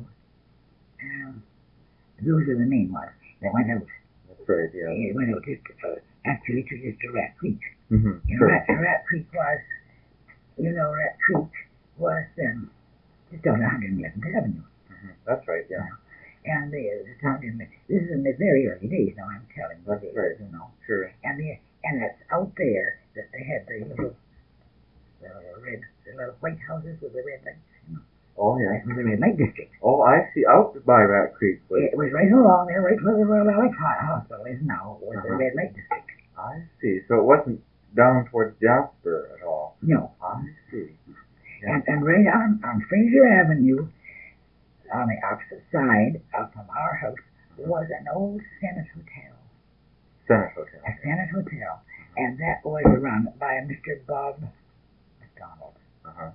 Um, those are the main ones. They went out. That's right, yeah. They went out just uh, actually to just to Rat Creek. Mm-hmm. You know, Sure. Rat, Rat Creek was, you know, Rat Creek was um, just on one hundred eleventh Avenue. Mm-hmm. That's right, yeah. And the, the town in the, this is in the very early days now, I'm telling you, That's this, right. you know. Sure. And the, and it's out there that they had the little, the little red, the little white houses with the red lights, you know. Oh, yeah. That was the red light district. Oh, I see. Out by Rat Creek. Was, It was right along there, right where the Royal Alex Hospital is now, was the Uh-huh. red light district. I see. So it wasn't down towards Jasper at all. No. I see. Yeah. And, and right on, on Fraser Avenue, on the opposite side of from our house, was an old Senate Hotel. Senate Hotel. A Senate Hotel. And that was run by Mister Bob McDonald. Uh-huh.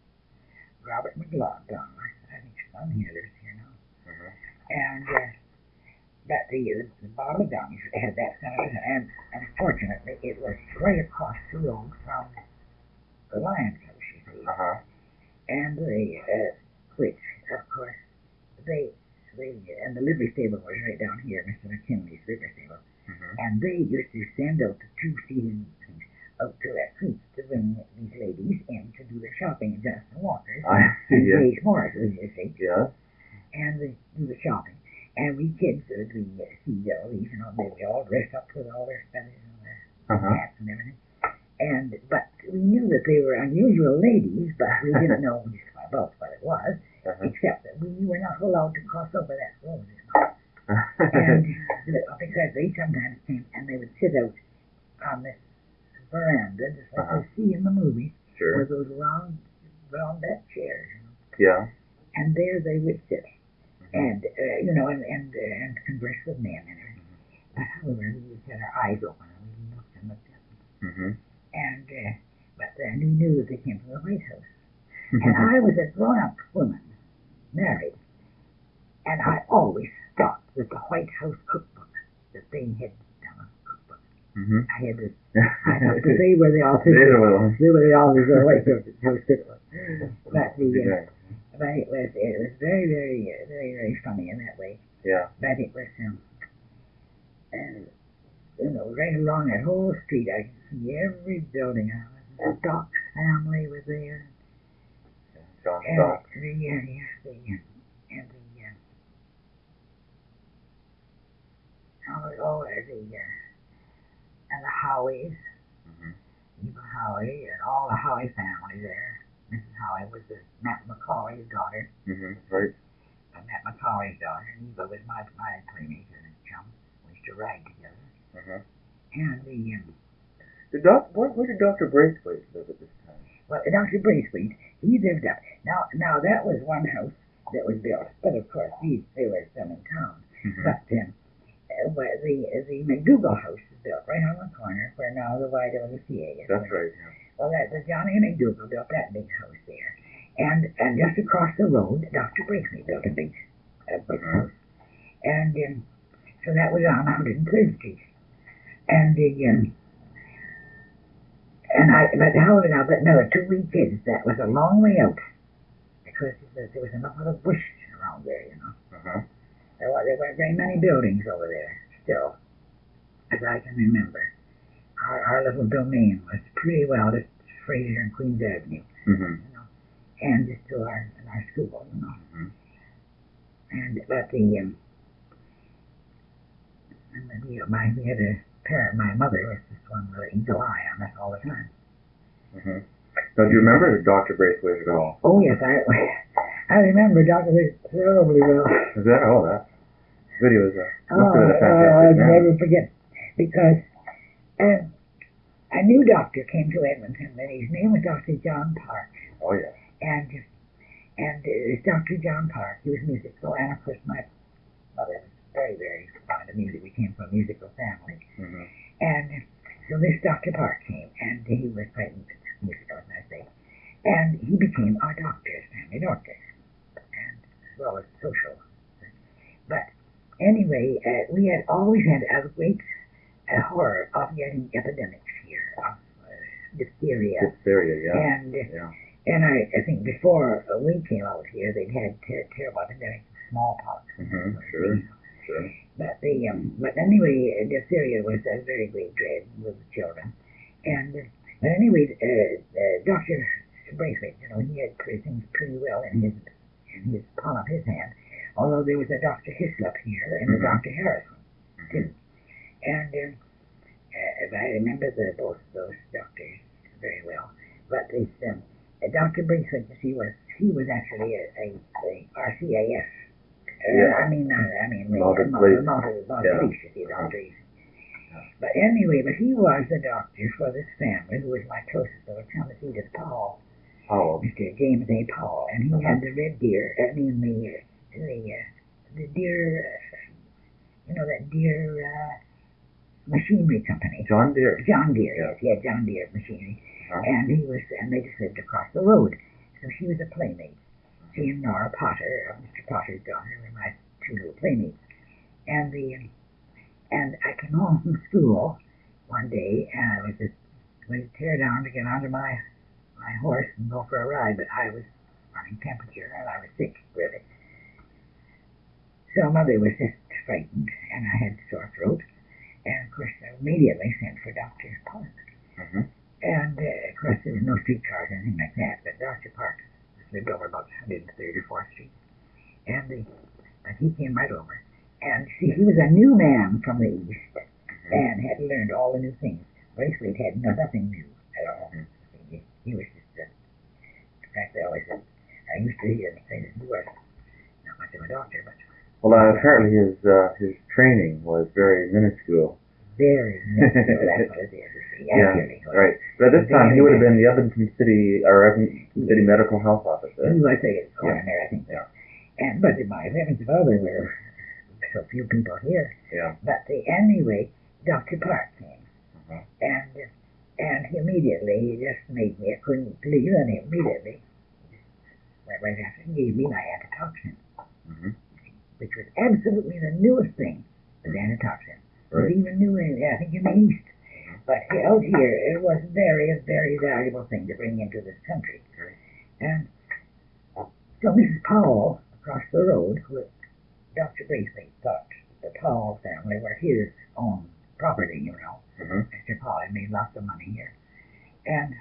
Robert McLeod, I think his son here lives here now. Uh-huh. And uh, that the, the, the Bob McDonald had that Senate Hotel. And unfortunately, it was right across the road from the Lions House, you see. Uh-huh. And the, uh, which, of course, they, they, and the livery stable was right down here, Mister McKinley's livery stable. Mm-hmm. And they used to send out the two-seated things out to that creek to bring these ladies in to do the shopping at Johnson Walker's I see, and yeah. Grace Morris's, you see, Yeah. and they do the shopping. And we kids would be uh, see all these, you know, they'd be all dressed up with all their feathers and their Uh-huh. hats and everything. And but we knew that they were unusual ladies, but we didn't know just about what it was, Uh-huh. except that we were not allowed to cross over that road. You know? And uh, because they sometimes came and they would sit out on this veranda, just like Uh-huh. you see in the movies, Sure. with those round, round bed chairs. You know? Yeah. And there they would sit, and uh, you know, and and, uh, and converse with men and everything. But however, we just had our eyes open and we looked and looked at them, Mm-hmm. and uh, but then we knew that they came from the White House. And I was a grown-up woman, married, and I always thought that the White House cookbook, that they had done a cookbook. Mm-hmm. I had this, I thought that they were the authors. They were the ones. They were the authors of the White House cookbook. But the, uh, Yeah. but it was, it was very, very, uh, very, very funny in that way. Yeah. But it was, um, and you know, right along that whole street, I could see every building. The Dock family was there. John And Stock. the, uh, yes, the, uh, and the, uh, oh, oh, uh, the, uh, and the Howies, Mm-hmm. Eva Howie, and all the Howie family there. Missus Howie was the Matt McCauley's daughter, Mm-hmm. Right. uh, Matt McCauley's daughter, and Eva was my, my playmate and chum. We used to ride together. Uh-huh. And the, um, Did doc, where, where did Doctor Braithwaite live at this time? well, Doctor Braithwaite, he lived up. Now, now that was one house that was built, but of course these they were still in town. Mm-hmm. But um, uh, where the the McDougal house is built right on the corner where now the Y W C A is. That's right. Yeah. Well, that the Johnny McDougal built that big house there, and and just across the road, Doctor Braithwaite built a big, a big Mhm. house, and um, so that was on one hundred third Street, and the um, and I but however now but no two wee kids that was a long way out because there there was enough of a bush around there, you know. Uh-huh. There, were, there weren't very many buildings over there still, as I can remember. Our, our little domain was pretty well just Fraser and Queens Avenue, Mm-hmm. you know, and just to our our school, you know. Mhm. And but the um, and the, my we had a parent. My mother was just one with an eagle eye on us all the time. Mm-hmm. Now, do you remember Doctor Braithwaite at all? Oh yes, I I remember Doctor Wick terribly well. Is that? Oh, that video is a, Oh, must have been a uh, fantastic I'll man. never forget because um, a new doctor came to Edmonton, and his name was Doctor John Park. Oh, yes. And and uh, this Doctor John Park, he was musical, and of course my mother was very, very fond of music. We came from a musical family. Mm-hmm. And so this Doctor Park came, and he was frightened with musical, as I say. And he became our doctor, family doctor, and as well as social. But anyway, uh, we had always had a great uh, horror of getting epidemics here, of uh, diphtheria. Diphtheria, yeah. And yeah. and I, I think before uh, we came out here, they'd had ter- terrible epidemics of smallpox. Mm-hmm. Sure, sure. But the um, but anyway, uh, diphtheria was a very great dread with the children. And uh, but anyway, uh, uh, Doctor Braithwaite, you know, he had pretty things pretty well in his in his palm of his hand. Although there was a Doctor Hislop here and Mm-hmm. a Doctor Harrison too. Mm-hmm. And uh, uh, I remember the, both those doctors very well. But this um, uh, Doctor Braithwaite, he was he was actually a, a, a R C A S. Uh, Yeah. I mean, uh, I mean, Mounted uh, police. mounted, mounted Yeah. police, you know, police. But anyway, but he was the doctor for this family, who was my closest little chum, Edith Powell. Powell. Mister James A. Powell, and he Uh-huh. had the red deer, I mean the the uh, the deer, uh, you know that deer uh, machinery company. John Deere. John Deere, Yeah. yes, he had John Deere machinery, Uh-huh. and he was, and they just lived across the road, so she was a playmate. She and Nora Potter, uh, Mister Potter's daughter, were my two little playmates, and the and I came home from school one day, and I was just going to tear down to get onto my my horse and go for a ride, but I was running temperature and I was sick, really. So Mother was just frightened, and I had sore throat, and of course I immediately sent for Doctor Park. Mm-hmm. And uh, of course there was no streetcars or anything like that, but Doctor Park lived over about one hundred thirty-fourth Street, and the, but he came right over, and see, he was a new man from the East, Mm-hmm. and had learned all the new things. Braithwaite had no, nothing new at all. Mhm. He, he was just, uh, in fact, I always said, I used to hear him say that he was not much of a doctor, but Well, uh, apparently his uh, his training was very minuscule. very minuscule, that's what it is, you see. Yeah, Actually, he was. right. But at this time, he would have been the Edmonton City or Edmonton City Medical Health Officer. He was a coroner, I think. Yeah. And, but my heavens above, there were so few people here. Yeah. But the, anyway, Doctor Park came, Uh-huh. and and he immediately, he just made me, I couldn't believe it, and he immediately, right, right after, he gave me my antitoxin, Mm-hmm. which was absolutely the newest thing, was antitoxin. It was Right. even new in, I think, in the East. But out here, it was very, a very valuable thing to bring into this country. Right. And so Missus Powell, across the road, who Doctor Braithwaite thought the Powell family were his own property, you know. Mm-hmm. Mister Powell had made lots of money here. And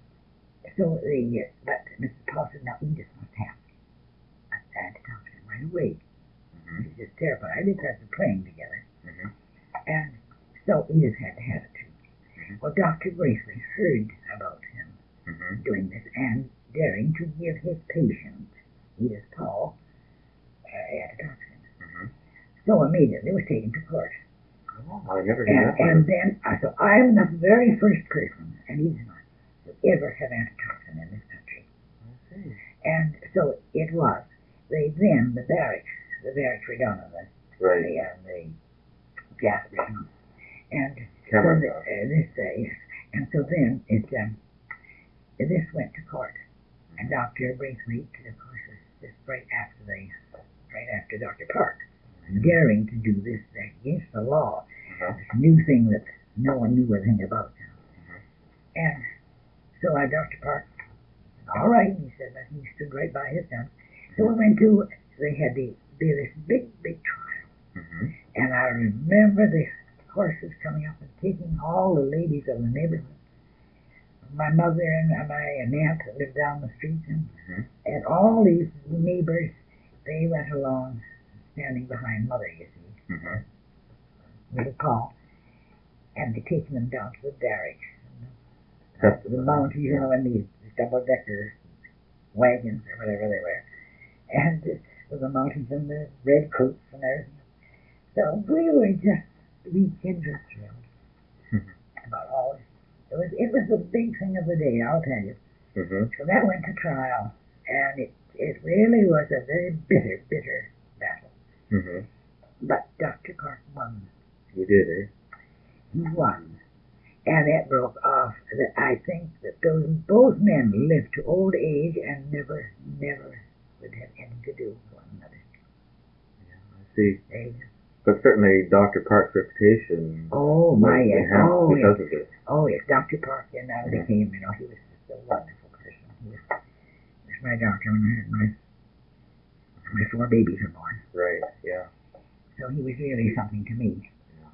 so the, but Missus Powell said, now Edith must have an antitoxin right away. Mm-hmm. She's just terrified because they're playing together. Mm-hmm. And so Edith had to have it too. Mhm. Well, Doctor Braithwaite heard about him Mm-hmm. doing this and daring to give his patient, Edith Powell, uh, antitoxin. Mm-hmm. So immediately was taken to court. Oh, I never knew And, that. and then, uh, so I'm the very first person, and he's not, to ever have antitoxin in this country. see. And so it was. They then, the barracks, the barracks were down on the, Right. the, uh, the gas station. And Cameron so the, House. uh, this, uh, yes. And so then it, um, this went to court. And Doctor Braithwaite, of course, was just right after the, right after Doctor Park, daring to do this against the law. Uh-huh. This new thing that no one knew anything about. Mhm. And so I, Doctor Park, all right, he said, but he stood right by his gun. So we went to, they had the, be this big, big trial. Mm-hmm. And I remember the horses coming up and taking all the ladies of the neighborhood. My mother and my aunt lived down the street, and, Mhm. and all these neighbors, they went along, standing behind Mother, you see, Mm-hmm. little Paul, and they taking them down to the barracks. That's The mounties, you know, and these double-decker wagons or whatever they were. And uh, with the mounties and the red coats and everything. So we were just, we kids were thrilled about all this. was it was the big thing of the day, I'll tell you. Mm-hmm. So that went to trial, and it it really was a very bitter, bitter battle. Mm-hmm. But Doctor Park won. You did, eh? He won. And that broke off. That I think that those both men lived to old age and never, never would have anything to do with one another. Yeah, I see. They lived. But certainly Doctor Park's reputation Oh my, was yes. enhanced Oh, because yes. of this. Oh, yes. Doctor Park then I Mhm. became, you know, he was just a wonderful person. He was, he was my doctor when I had my, my four babies were born. Right, yeah. So he was really something to me.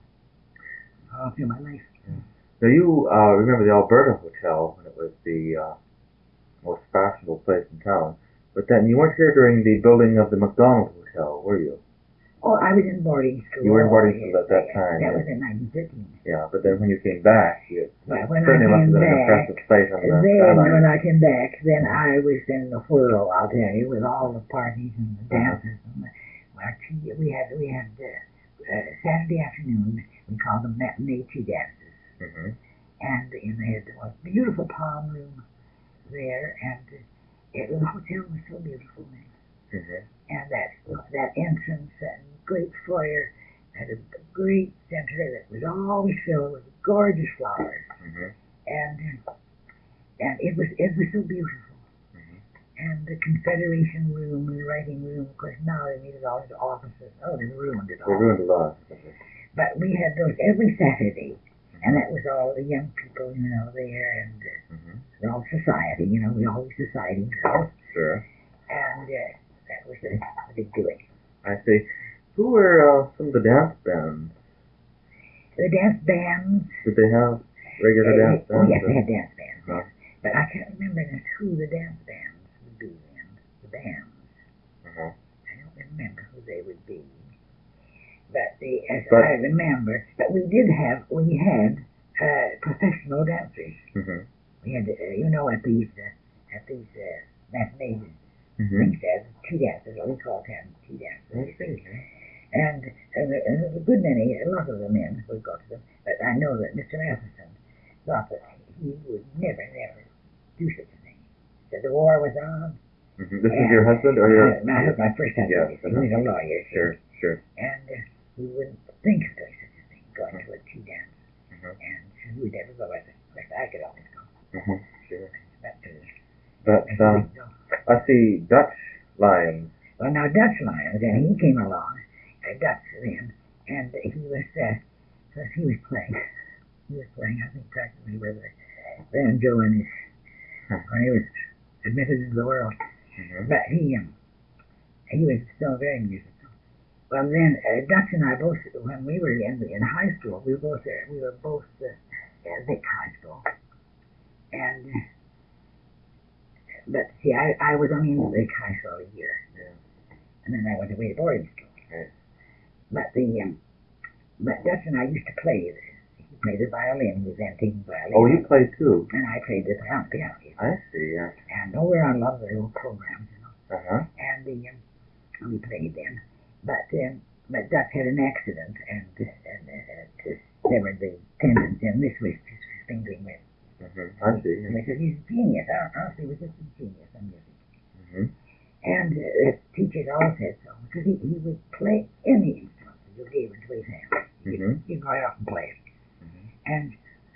All through my life. Now you uh, remember the Alberta Hotel when it was the uh, most fashionable place in town, but then you weren't here during the building of the McDonald Hotel, were you? Oh, I was in boarding school. You were in boarding school Yes, at that yes. time, That yes. was in nineteen thirteen. Yeah, but then when you came back, you But when I certainly must came have been an back, impressive sight on the then skyline. when I came back, then I was in the whirl, I'll tell you, with all the parties and the Uh-huh. dances. And the, well, tea, we had we had uh, uh, Saturday afternoon. We called them matinee tea dances, Mm-hmm. and in they had the most beautiful palm room there, and uh, it, the hotel was so beautiful, man. Mm-hmm. And that that entrance and great foyer had a great center that was always filled with gorgeous flowers, Mm-hmm. and and it was it was so beautiful. Mhm. And the Confederation room, the writing room, of course now they made it all into offices. Oh, they ruined it all. They ruined a lot. But we had those every Saturday, and that was all the young people, you know, there, and uh, Mm-hmm. all society, you know, we always society girls, Sure. and uh, that was a, a big doing. I see. Who were uh, some of the dance bands? The dance bands. Did they have regular Uh, dance oh bands? yes, or- they had dance bands. Uh-huh. Yes. But I can't remember just who the dance bands would be then. The bands. Uh-huh. I don't remember who they would be. But the, as But- I remember, but we did have, we had uh, professional dancers. Mm-hmm. We had, uh, you know, at these, uh, at these uh, matinee Mm-hmm. things, as tea dancers, or we called them tea dancers. I see. And, and, there- and there was a good many, a lot of the men would go to them. But I know that Mister Matheson thought that he would never, never do such a thing. That the war was on. Mm-hmm. This is your husband or your? My, my, my first husband, Yeah, he was a lawyer. see. Sure, sure. And uh, he wouldn't think of doing such a thing, going to a tea dance. Mhm. And so he would never go with it. Of course, I could always go. Mm-hmm. Sure. But, uh, But I um, couldn't go. I see Dutch lions. Well, now Dutch Lions, and he came along, uh, Dutch then, and he was, uh, because he was playing, he was playing, I think, practically with uh, banjo and his, when he was admitted into the world. Mm-hmm. But he, um, he was still very musical. Well, then uh, Dutch and I both, when we were in in high school, we were both uh, we were both uh, at Vic High School, and uh, but see, I I was only in Vic High School a year, Yeah. and then I went away to boarding school. Right. But the um, but Dutch and I used to play. He played the violin. He was antique violin. Oh, you play too. And I played the piano. piano I see. Yeah. and oh, we were on a lot of the old programs, you know. Uh huh. And the um, we played then, but um, but Dutch had an accident and and uh, uh, severed the tendons, and this was his fingering with. Mm-hmm. I see. And I said he's a genius. Honestly, he was just a genius on music. Mm-hmm. And uh, the teachers all said so because he, he would play any instrument that you gave into his hands. He'd, Mhm. he'd go out and play it. Mhm. And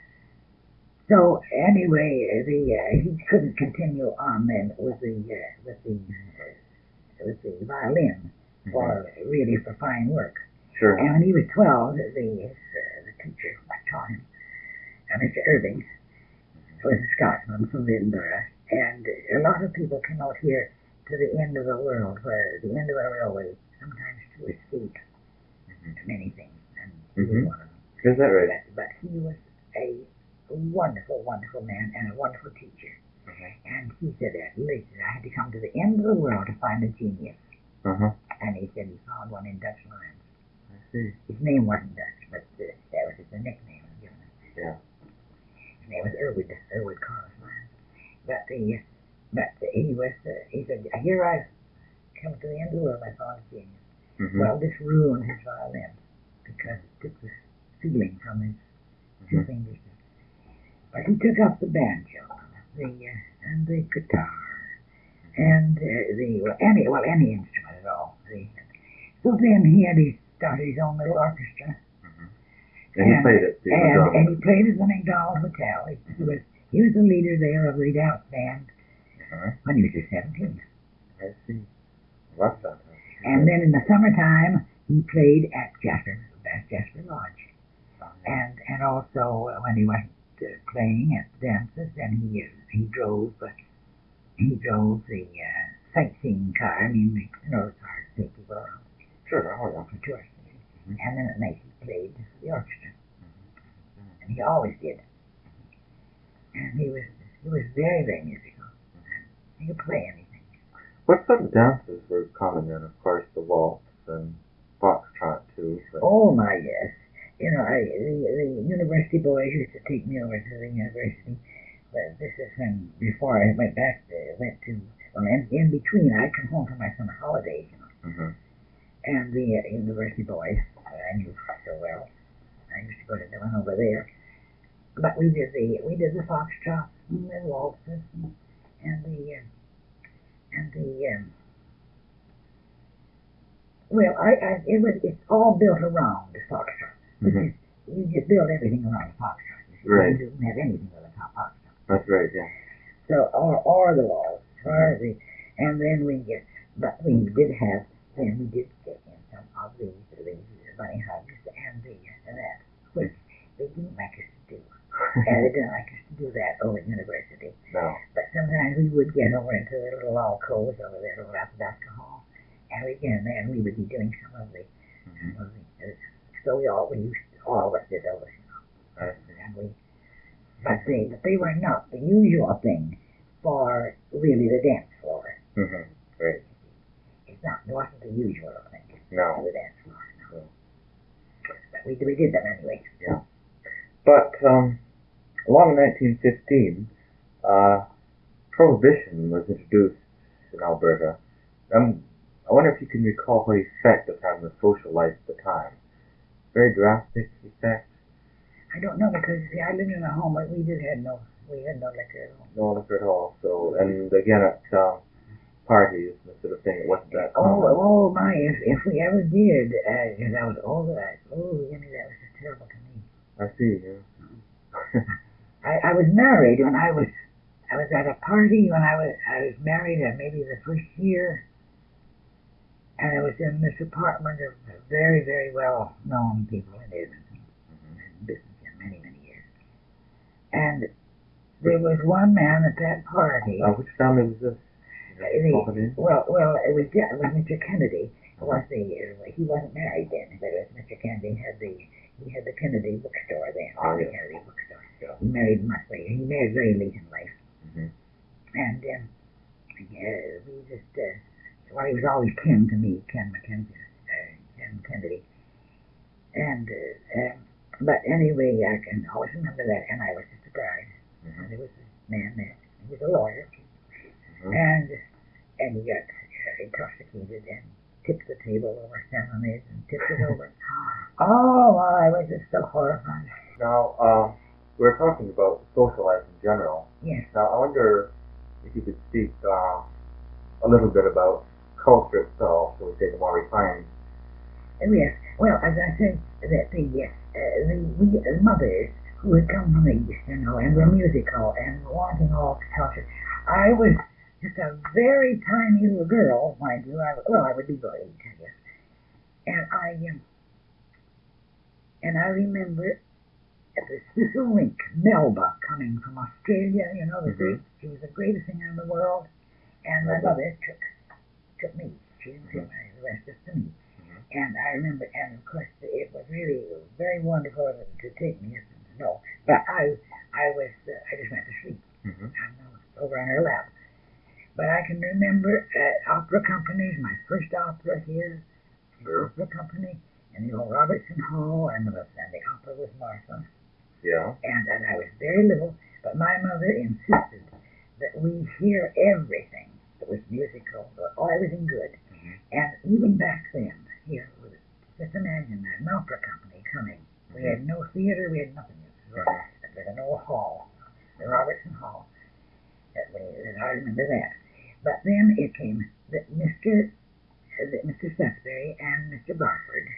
so anyway, uh, the uh, he couldn't continue on then with the uh, with the uh, with the violin for really for fine work. Sure. And when he was twelve, the his, uh, the teacher taught him, uh, Mister Irving, was a Scotsman from Edinburgh, and a lot of people come out here to the end of the world, where the end of the railway, sometimes to escape many things, and he was Mhm. one of them. Is that right? But, but he was a wonderful, wonderful man and a wonderful teacher. Mhm. And he said that later, I had to come to the end of the world to find a genius. Uh huh. And he said he found one in Dutch Lions. I see. His name wasn't Dutch, but uh, that was his nickname given him. Yeah. His name was Irwood, Irwood Carlos Lions. But the, but he was, uh, he said, here I've come to the end of the world, I found a genius. Mm-hmm. Well, this ruined his violin because it took the feeling from his two Mhm. fingers. but he took up the banjo, the uh, and the guitar, and uh, the well, any well any instrument at all. The, so then he had he started his own little orchestra. Mm-hmm. And, and he played at the and, McDonald. and he played at the McDonald Hotel. He, he was he was the leader there of the Redoubt band uh-huh. when he was just seventeen. I see. Well, that's fantastic. And then in the summertime, he played at Jasper, at Jasper Lodge. And and also uh, when he wasn't uh, playing at dances, then he uh, he drove uh, he drove the uh, sightseeing car. I mean, you know, the car to take people around. Sure, oh yeah. For tourists. Mm-hmm. And then at night he played for the orchestra, Mm-hmm. and he always did. And he was he was very very musical. He could play anything. What sort of dances were common then? Of course, the waltz and foxtrot too. But... Oh my yes. You know, I, the, the university boys used to take me over to the university. But this is when, before I went back, to, went to, well, in, in between, I'd come home for my summer holidays, you know. Mm-hmm. And the uh, university boys, uh, I knew so well. I used to go to the one over there. But we did the, we did the foxtrots and the waltzes and, and the, uh, and the, um, well, I, I, it was, it's all built around the foxtrot. Mm-hmm. You just build everything around the foxtrot. Right. You don't have anything with a foxtrot. That's right, yeah. So, or, or the walls, or the, and then we get, but we did have, then we did get in some of these, these bunny hugs and the, and that, which they didn't like us to do. And they didn't like us to do that over at university. No. But sometimes we would get over into the little alcoves over there, over at the alcohol, and we'd get in there and we would be doing some of the, mm-hmm. some of the, uh, so we all, we used, all of us did those, you know. Right. And we, but they, but they were not the usual thing for really the dance floor. Mm-hmm. Right. It's not, it wasn't the usual thing no. for the dance floor, no. no. But we, we did them anyway. Yeah. But, um, along in nineteen fifteen, uh, prohibition was introduced in Alberta. Um, I wonder if you can recall what effect it had on the social life at the time. Very drastic effect. I don't know because see, I lived in a home where we did had no, we had no liquor at all. No liquor at all. So, and again at uh, parties, the sort of thing, it wasn't that Oh, common. oh my! If if we ever did, because uh, I was all that. Oh, you know, that was just terrible to me. I see. Yeah. I, I was married when I was I was at a party when I was I was married at maybe the first year, and I was in this apartment of very very well known people in Edmonton, in business for many many years, and there was one man at that party. Uh, which family was this? Uh, the, well, well, it was it was Mister Kennedy. It was the uh, he wasn't married then, but it was Mister Kennedy had the he had the Kennedy bookstore then. Oh, the yeah. Kennedy bookstore. Yeah. He married much later. He married very late in life. Mm-hmm. And um, yeah, we just, uh, well, he was always Ken to me, Ken McKenzie, uh, Ken Kennedy. And, uh, um, but anyway, I can always remember that, and I was just surprised. Mm-hmm. And there was a man there, he was a lawyer, Mm-hmm. and and he got uh, intoxicated and tipped the table over, sat on it and tipped it over. Oh, I was just so horrified. Now, uh, we're talking about social life in general. Yes. Now, I wonder if you could speak uh, a little bit about culture itself, so we take a more refined. Oh, yes. Well, as I said, that the uh, the we uh, mothers who had come from the East, you know, and were musical and wanting all culture. I was just a very tiny little girl, mind you. I, well, I would be about eight, I guess. And I um, and I remember at the Cecil Rink, Melba, coming from Australia, you know, the Mm-hmm. great, she was the greatest singer in the world, and my Mm-hmm. mother took took me. She didn't take my the rest just to me. Mm-hmm. And I remember, and of course, it was really very wonderful to, to take me. No, but I, I was, uh, I just went to sleep. Mm-hmm. I was over on her lap. But I can remember uh, opera companies. My first opera here, Sure. opera company, and the old Robertson Hall, and the and the opera was Martha. Yeah. And and I was very little, but my mother insisted that we hear everything that was musical, or everything good. Mm-hmm. And even back then, here, just imagine that, an opera company coming. We had no theater, we had nothing. There was no hall. the Robertson Hall. That we, that I remember that. But then it came that Mister Uh, that Mister Salisbury and Mister Barford.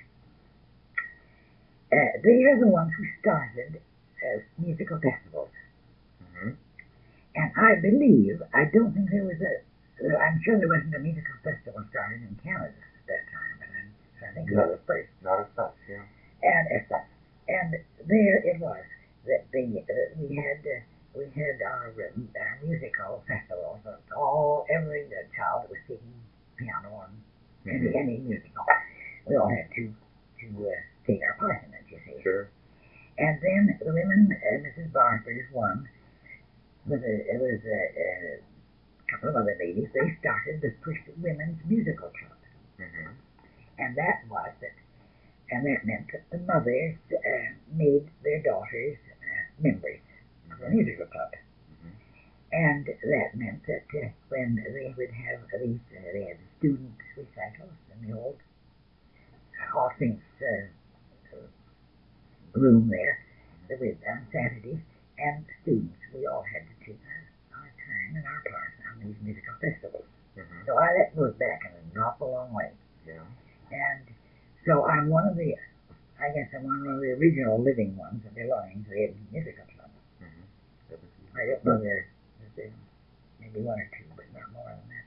Uh, they are the ones who started uh, musical festivals. Mm-hmm. And I believe, I don't think there was a, uh, I'm sure there wasn't a musical festival started in Canada at that time, but I'm, I think it Not, was first. not as such, yeah. And as such. And there it was that the, uh, we had uh, we had our, uh, our musical festivals. All every uh, child was taking piano and any, any musical. We all had to to uh, take our part in it, you see. Sure. And then the women, uh, Missus Barford is one. With a, it was a, a couple of other ladies. They started the first women's musical club, Mm-hmm. and that was it. And that meant that the mothers uh, made their daughters uh, members of the musical club. Mm-hmm. And that meant that uh, when they would have these, uh, they had student recitals in the old uh, All Saints uh, room there, with on Saturdays, and students, we all had to take our, our turn and our part on these musical festivals. Mm-hmm. So I, that goes back an awful long way. Yeah. And so I'm one of the, I guess I'm one of the original living ones belonging to the musical club. Mm-hmm. I don't know there, there maybe one or two, but not more than that.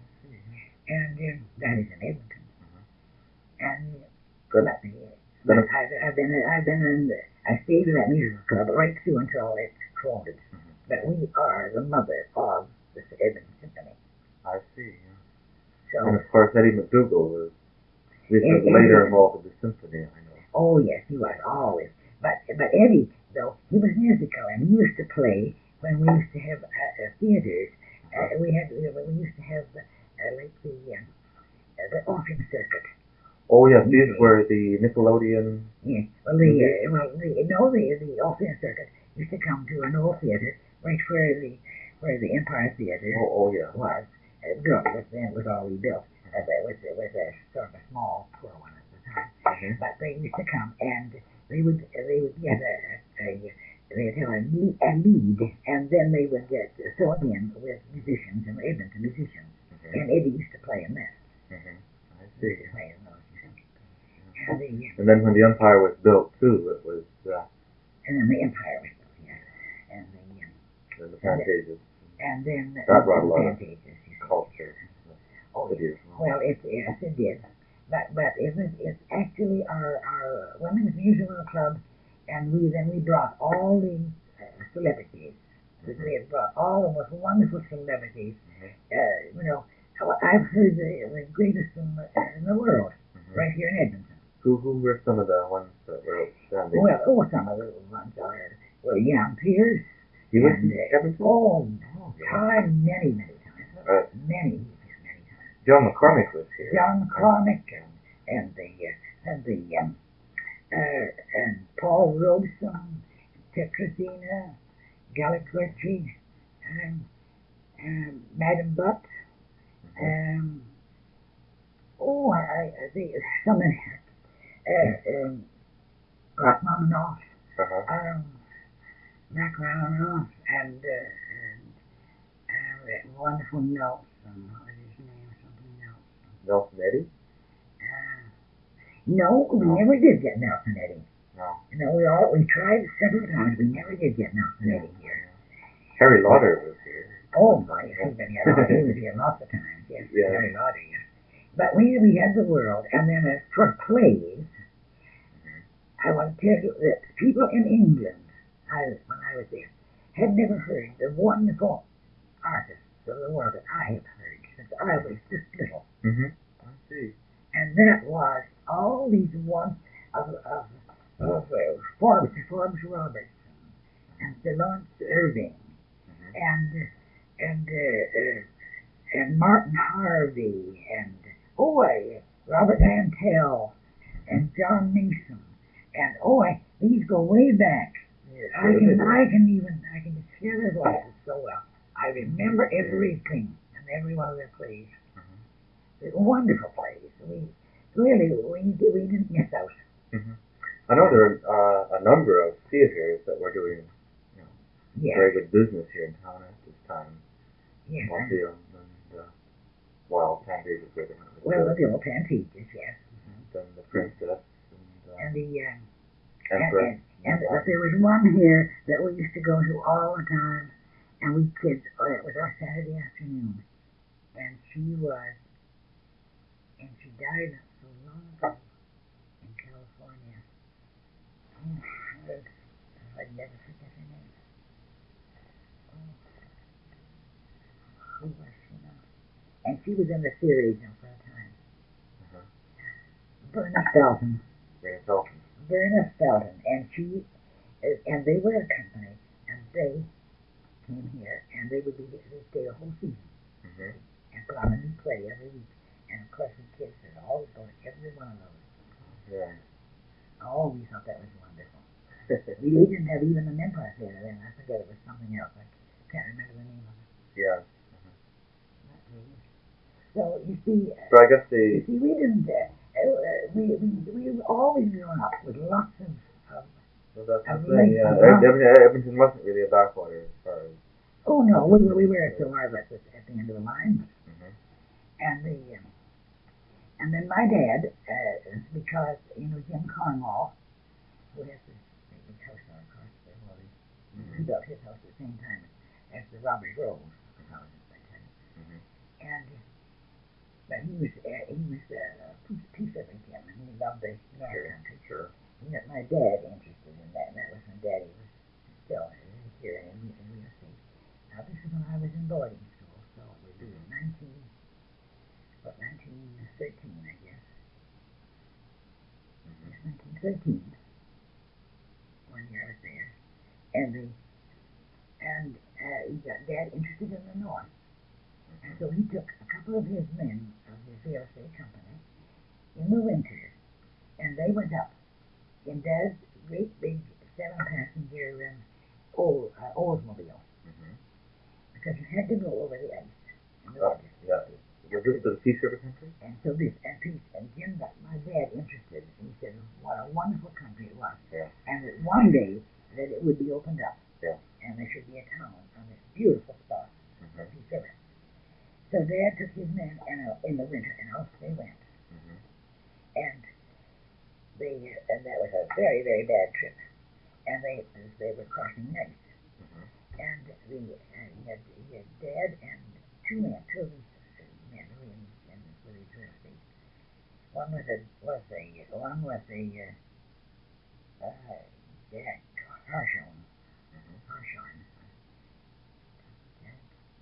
And uh, that is in Edmonton. Mm-hmm. And Good. But, but I've, I've been I've been in the, I stayed in that musical club right through until it closed. Mm-hmm. But we are the mother of the Edmonton Symphony. I see. Yeah. So And of course, Eddie McDougall was, was Ed, later Eddie, involved with the symphony, I know. oh yes, he was always. But but Eddie though he was musical and he used to play when we used to have uh, uh, theaters. Uh, we had we, we used to have uh, like the uh, the Orpheum Circuit. Oh yes, these were the Nickelodeon. Yeah. Well, the uh, well the no the the Orpheum Circuit used to come to an old theater right where the where the Empire Theater Oh, oh yeah. was uh, built. Was then was all rebuilt. Uh, it was it was a sort of a small poor one at the time. Mm-hmm. But they used to come and they would they would get a, a they'd have a lead, a lead and then they would get thrown in with musicians and Edmonton musicians. Mm-hmm. And Eddie used to play in that. Mm-hmm. I He see. used to play in those. And, the, And then when the Empire was built too, it was uh, and then the Empire was built, yeah. And the um, and the Pantages, and then That brought a lot of Pantages, you see. culture. Oh, It is. well, it yes, it did. But but it was it's actually our our women's musical club, and we then we brought all the uh, celebrities. Mm-hmm. We had brought all the most wonderful celebrities. Mm-hmm. Uh, you know, I've heard the, the greatest in the, in the world Mm-hmm. right here in Edmonton. Who who were some of the ones that were outstanding? Well, oh, some of the ones are well, Jan Pierce. He was and, in uh, Edmonton? Oh, Oh, yeah. time, many, many times. Right. Many, many times. John McCormick was here. John McCormick and, and the uh, and the um, uh, and Paul Robeson, Tetrasina, Galliquerci, and um, Madam Butt. Um, oh, I, I think so many. Uh, um, Rachmaninoff, Uh-huh. um, Rachmaninoff, and, uh, and uh, that wonderful Nelson. What is his name? Something Nelson. Nelson Eddy? Uh, no, we No. never did get Nelson Eddy. No. No, we all we tried several times. We never did get Nelson Eddy here. Harry Lauder was here. Oh my, he's been here. He was here lots of times. Yes, Yeah. very Lauder, yes. But we we had the world, and then as for plays, I want to tell you that people in England, I, when I was there, had never heard the wonderful artists of the world that I have heard since I was this little. Mm-hmm. I see. And that was all these ones of, of, of uh, Forbes, Forbes Robertson, and Sir Lawrence Irving, Mm-hmm. and and uh, uh, and Martin Harvey, and oh, I, Robert Antell, and John Mason, and oh, I, these go way back. I can I can even I can just hear their voices so well. I remember everything and every one of their plays. Mm-hmm. They're wonderful plays. We really we we didn't miss out. Mm-hmm. I know there are uh, a number of theaters that were doing, you know, Yeah. very good business here in town at this time. Yeah. Museum and, uh, well, Pantages were the Well, the old Pantages, yes. Mm-hmm. Then the Princess and, uh, And the, um, Empress. And, and, and but there was one here that we used to go to all the time, and we kids, oh, it was our Saturday afternoon, and she was, and she died not so long ago in California. Oh, I'd, I'd never forget her name. Oh, who was she now? And she was in the series now for a time. Uh-huh. Verna Felton. Verna Felton. Verna Felton, and she, and they were a company, and they came here, and they would be they stay a whole season, mm-hmm. and put on a new play every week, and of course the kids would always go to every one of those. Yeah. Oh, we thought that was wonderful. we, we didn't have even an Empire Theater then. I forget, it was something else. I can't remember the name of it. Yeah. Uh-huh. Not really. So you see, uh, so I guess the you see, we didn't. Uh, uh, we we we always grown up with lots of. of Well, that's of the thing, yeah. relations. Edmonton, Edmonton wasn't really a backwater as far as... Oh, no, we, we were at the Margaret at the end of the line. Mm-hmm. And the um, and then my dad, uh, because, you know, Jim Cornwall, who has this big house now across the road, he built his house at the same time as the Robert Rose houses, I tell you. Mm-hmm. And, but he was, uh, he was uh, peace loving Jim, and he loved the North Sure. Country. Sure. He got my dad interested in that, and that was when Daddy was still here in, in real estate. Now, this is when I was in boarding school, so it would be nineteen, what, nineteen thirteen, I guess. Mm-hmm. Yes, nineteen thirteen. One year I was there, and the and uh, he got Dad interested in the North, and so he took a couple of his men of his real estate company in the winter, and they went up in Dad's great big seven-passenger um, old uh, Oldsmobile, Mm-hmm. because you had to go over the ice in the Oh, winter. yeah. Was this the Peace River country? And so this, and, Peace, and Jim got my dad interested, and he said what a wonderful country it was. Yeah. And that one day that it would be opened up. Yeah. And there should be a town on this beautiful spot, Mm-hmm. the Peace River. So Dad took his men and, uh, in the winter, and off they went. Mm-hmm. And they, uh, and that was a very, very bad trip. And they, they were crossing ice. Mm-hmm. And the, uh, he, had, he had Dad and two men, two of his men who were in, in with his real estate. One was a was a one was a uh, uh, Jack Harshon. Mm-hmm. Harshon. Jack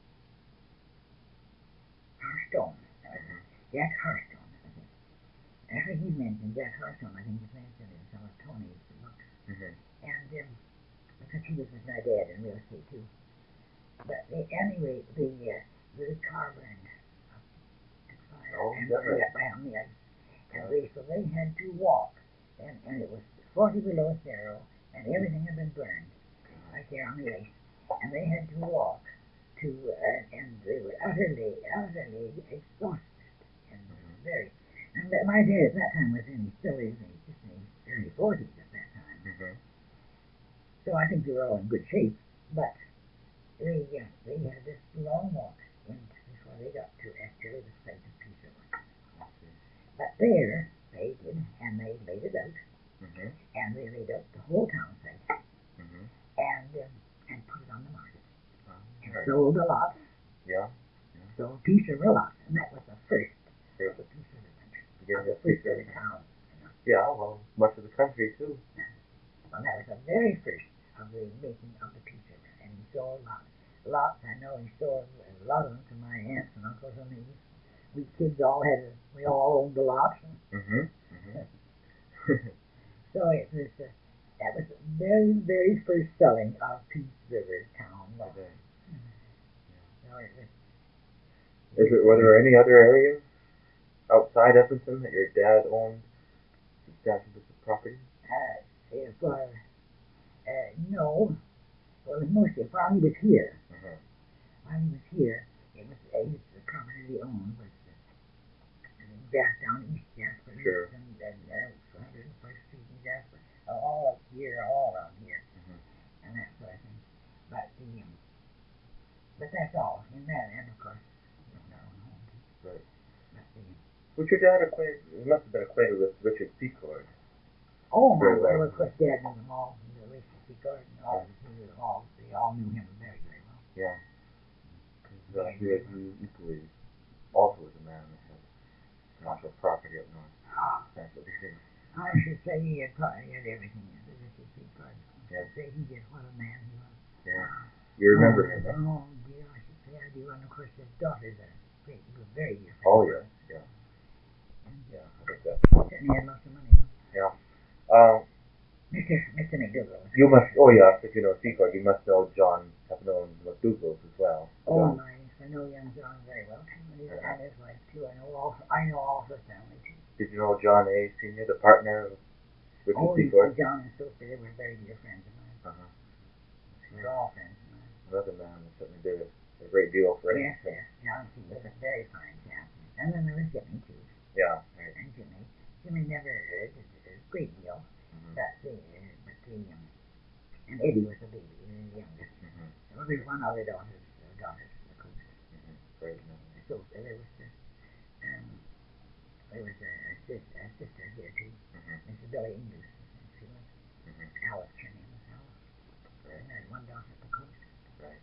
Harstone. Mm-hmm. Jack Harstone. I heard he mentioned Jack Harstone. I think he mentioned in some of Tony's books. Mm-hmm. And um, because he was with my dad in real estate too. But uh, anyway, the uh, the car burned up, took fire, Oh, and definitely. got by on the ice. And they, so they had to walk, and, and it was forty below zero, and everything had been burned right there on the ice. And they had to walk to, uh, and they were utterly, utterly exhausted, and Mm-hmm. very. And my dad at that time was in, he still is, in his, in his early forties at that time. Mm-hmm. So I think they were all in good shape, but they, uh, they had this long walk in before they got to actually the site of Peace River. But there they did, and they laid it out, Mm-hmm. and they laid out the whole town site, Mm-hmm. and um, and put it on the market, Oh, and right. sold a lot, Yeah. sold Peace River a lot, and that was the first of the Peace River country, Yeah, of the first of the town. You know. yeah, well, much of the country too. Well, that was the very first of the making of the Peace River, and he sold lots, lots. I know he sold a lot of them to my aunts and uncles and these. We kids all had, we all owned a lot. Mm-hmm. Mm-hmm. So it was, uh, that was the very, very first selling of Peace River town. Okay. So it was, Is it, were there any other areas outside Edmonton that your dad owned substantial bits of property? uh, it was, uh, no, well, it was mostly while he was here. Mm-hmm. While he was here, it was, uh, his, the property he owned was uh, Jas- down East Jasper, Sure. and, and uh, one hundred first Street in Jasper, all up here, all around here, Mm-hmm. and that sort of thing. but the um, but that's all. And that, and of course, you know, our own home too. Right. But the Was your dad acquainted? He must have been acquainted with Richard Secord. oh my, Very well. well, of course, Dad knew them all. The Richard C. Gordon, all, he knew them all. They all knew him very, very well. Yeah. Because uh, he, was- he equally also was a man that had commercial property up north. That's what he did. I should say he had probably had everything. The Richard C. Gordon. I Yeah. should say he did. What a man he was. Yeah. You remember oh, him, huh? Oh dear, I should say I do. And of course, his daughter's a great, very dear friend. Oh, yeah. Yeah. And Yeah. I think that. certainly had lots of money. Though. Yeah. Um, Mister Mister McDougall. you must. Oh, yeah. If you know Secord, you must know John. Have known McDougall as well. Oh John. my, I know young John very well. And his, and his wife too. I know all. I know all her family too. Did you know John A. Senior, the partner of Richard Oh, Secord? John and Sophie, they were very dear friends of mine. Uh-huh. They were all friends of mine. Another man that certainly did a, a great deal for Yes, it. yes. John C. was a very fine chap. And then there was Jimmy too. Yeah. Right. And Jimmy, Jimmy never uh, did a great deal. Mm-hmm. But the, uh, but the, um, and Eddie was the baby, the youngest. Mm-hmm. Well, there's one other daughter, uh, daughters, of course. Mm-hmm. Great. So uh, there was the, um, there was a, a, sis, a sister here too, Mm-hmm. Missus Billy English. She was Mm-hmm. Alice. Her name was Alice. Right. And I had one daughter at the coast. Right.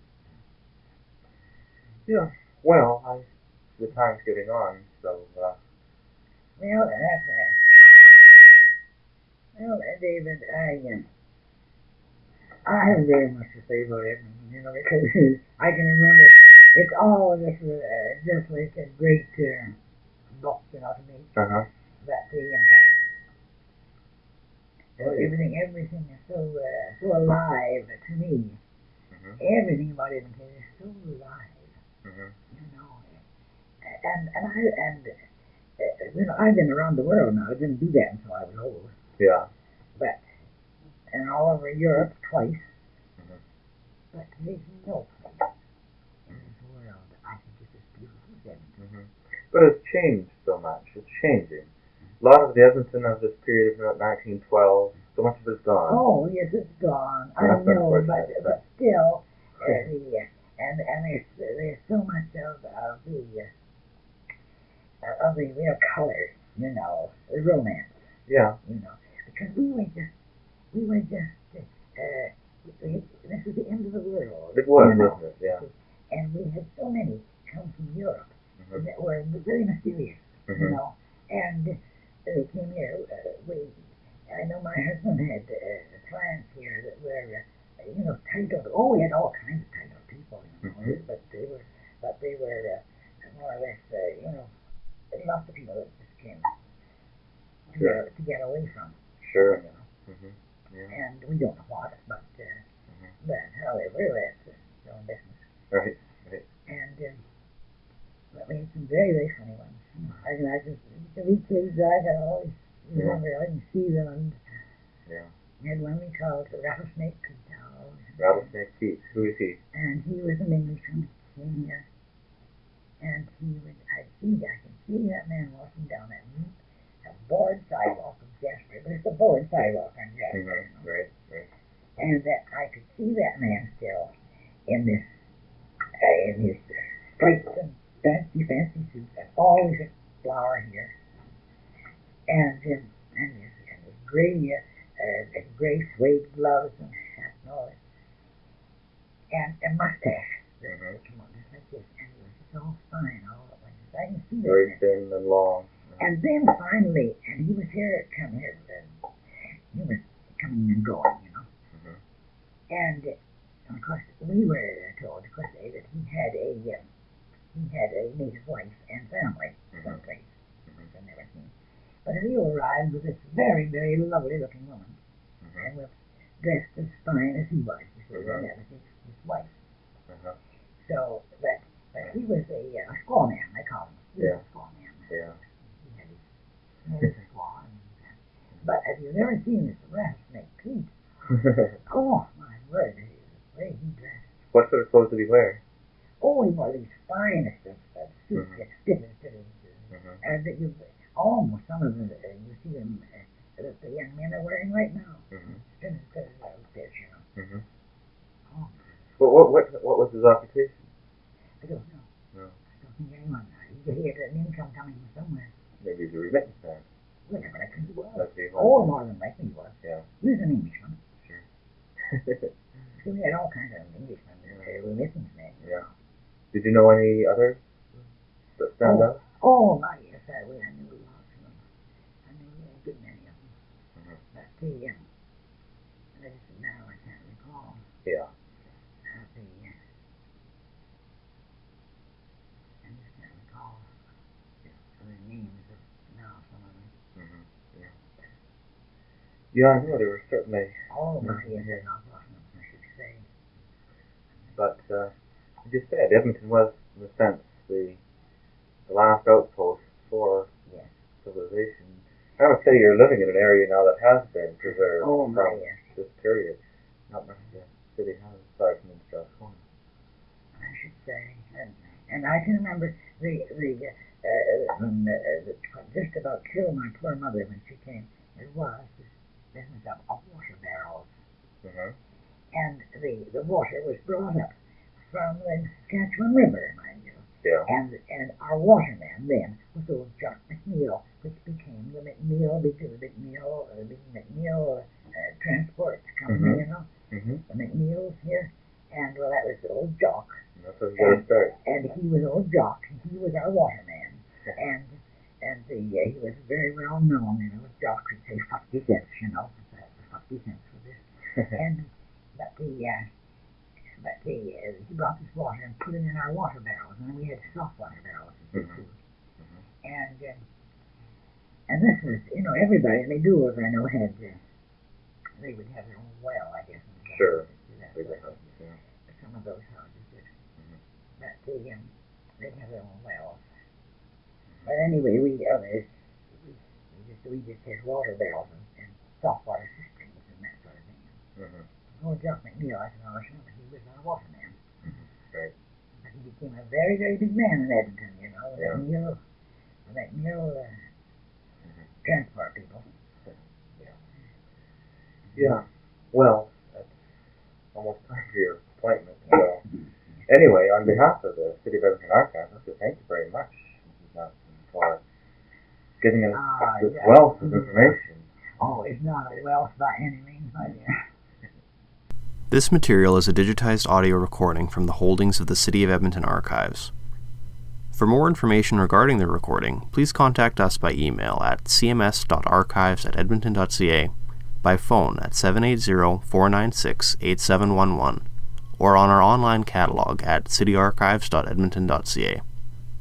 Yeah. Well, I, the time's getting on, so uh, Well, that's uh, well, uh, David, I um, I have very much to say about it, you know, because I can remember it's all just uh, just like a great uh, book, you know, to me. uh-huh. That the um, Oh, yeah. everything, everything is so uh, so alive to me. Mm-hmm. Everything about it is so alive, Mm-hmm. you know. And and I and uh, you know I've been around the world now. I didn't do that until I was old, Yeah. but and all over Europe twice. Mm-hmm. But there's no place in this world that I think is as beautiful as Edmonton. Mm-hmm. But it's changed so much. It's changing. A lot of the Edmonton of this period of nineteen twelve, so much of it's gone. Oh yes, it's gone. I That's know, but unfortunate, but still, uh, the and and there's there's so much of of the uh, of the real colors, you know, the romance, Yeah. you know, because we were just we were just uh, we, this was the end of the world. It was, you know, wasn't it? Yeah. and we had so many come from Europe Mm-hmm. that were very mysterious, you Mm-hmm. know, and they came here. Uh, we, I know my husband had uh, clients here that were, uh, you know, titled. Oh, we had all kinds of titled people, you know, Mhm. but they were, but they were uh, more or less, uh, you know, lots of people that just came to, Sure. get, to get away from, Sure. you know, Mm-hmm. Yeah. and we don't know what, but uh, Mm-hmm. but however, that's uh, their own business. Right. Right. And um, but we had some very, very funny ones. I can, I can, the wee kids, I can always remember, I can see them. And Yeah. we had one we called Rattlesnake Pete. Oh, Rattlesnake Pete. Who is he? and he was an Englishman, came here. And he would, I see, I can see that man walking down that neat, a board sidewalk of Jasper. But it's a board sidewalk on Jasper. Mm-hmm. You know? Right. Right. And that I could see that man still in this, uh, in his stripes and fancy, fancy suit, and always a flower here, and his, and his, and his gray, uh, his gray suede gloves and hat and all that, and a mustache that Mhm. came on just like this, and he was just all fine, all like this. I can see that. Very man. thin and long. And then finally, and he was here, come here, and he was coming and going, you know. Mhm. And, uh, of course, we were told, of course, eh, that he had a uh, he had a native wife and family Mhm. someplace, Mhm. which I've never seen. But he arrived with this very, very lovely-looking woman, Mhm. and was dressed as fine as he was. You see, Mhm. that was his, his wife. Uh-huh. So, but but he was a, uh, a squaw man, I call him. He Yeah. was a squaw man. Yeah. He had his, he had his squaw. And, uh, but if you've never seen this rattlesnake Pete, oh my word, the way he dressed. What sort of clothes did he wear? Oh, he wore these finest of, of suits, Mhm. that stiffest, stiffest, Mhm. and that you almost some of them uh, you see them uh, that the young men are wearing right now. Mhm. Stiffest, stiffest outfits, you know. Mhm. Oh, But what, what, what was his occupation? I don't know. No. I don't think anyone knows. He had an income coming from somewhere. Maybe he's a remittance man. Whatever, I think he was. That's the Oh, more than likely he was. Yeah. He was an Englishman. Sure. So we had all kinds of Englishmen that were remittance men. Yeah. Did you know any others that stand oh, out? Oh, my, yes, I, I knew lots of them. I knew a good many of them. Mm-hmm. But the, um, I just, now I can't recall. Yeah. Uh, the, uh, I just can't recall the names of now some of them. Mm-hmm. Yeah. Yeah, I know there were certainly. Oh, my, yes, there's not lots of them, I should say. But, uh, as you said, Edmonton was, in a sense, the, the last outpost for yes. civilization. I would say you're living in an area now that has been preserved oh, from my, yes. this period. Not much the city has aside from in Strathcona. I should say. And, and I can remember the, the, uh, when the, uh, the, just about killed my poor mother when she came. It was this business of, of water barrels. Mm-hmm. And the, the water was brought up from the Saskatchewan River, mind you. Yeah. And and our waterman then was old Jock McNeil, which became the McNeil, because the McNeil, uh, the McNeil uh, Transport Company, Mm-hmm. you know, Mm-hmm. the McNeils here. And well, that was old Jock. And that's how you got to start. And he was old Jock, and he was our waterman. and and the, uh, he was very well known, you know, Jock would say fifty cents, you know, fifty cents for this. and but the uh, but the uh, he brought this water and put it in our water barrels, and then we had soft water barrels too. Mm-hmm. Mm-hmm. And uh, and this was, you know, everybody, and they do, as I know, had uh, they would have their own well, I guess. Sure. That Bigger way. houses, yeah. Some of those houses did. Mm-hmm. But the um, they'd have their own wells. But anyway, we others we, we just we just had water barrels and, and soft water cisterns and that sort of thing. Mm-hmm. Oh, Jock McNeil, I can always remember he was our waterman. Mm-hmm. Right. But he became a very, very big man in Edmonton, you know, the Yeah. McNeil, the McNeil uh, Mm-hmm. transport people. Yeah. Yeah. Well, that's almost time for your appointment. So, anyway, on behalf of the City of Edmonton Archives, I'd like to thank you very much, Missus Johnson, for giving us Ah, this yeah. wealth of information. Oh, it's not a wealth by any means, my dear. This material is a digitized audio recording from the holdings of the City of Edmonton Archives. For more information regarding the recording, please contact us by email at c m s dot archives at edmonton dot c a, by phone at seven eight zero, four nine six, eight seven one one, or on our online catalog at city archives dot edmonton dot c a.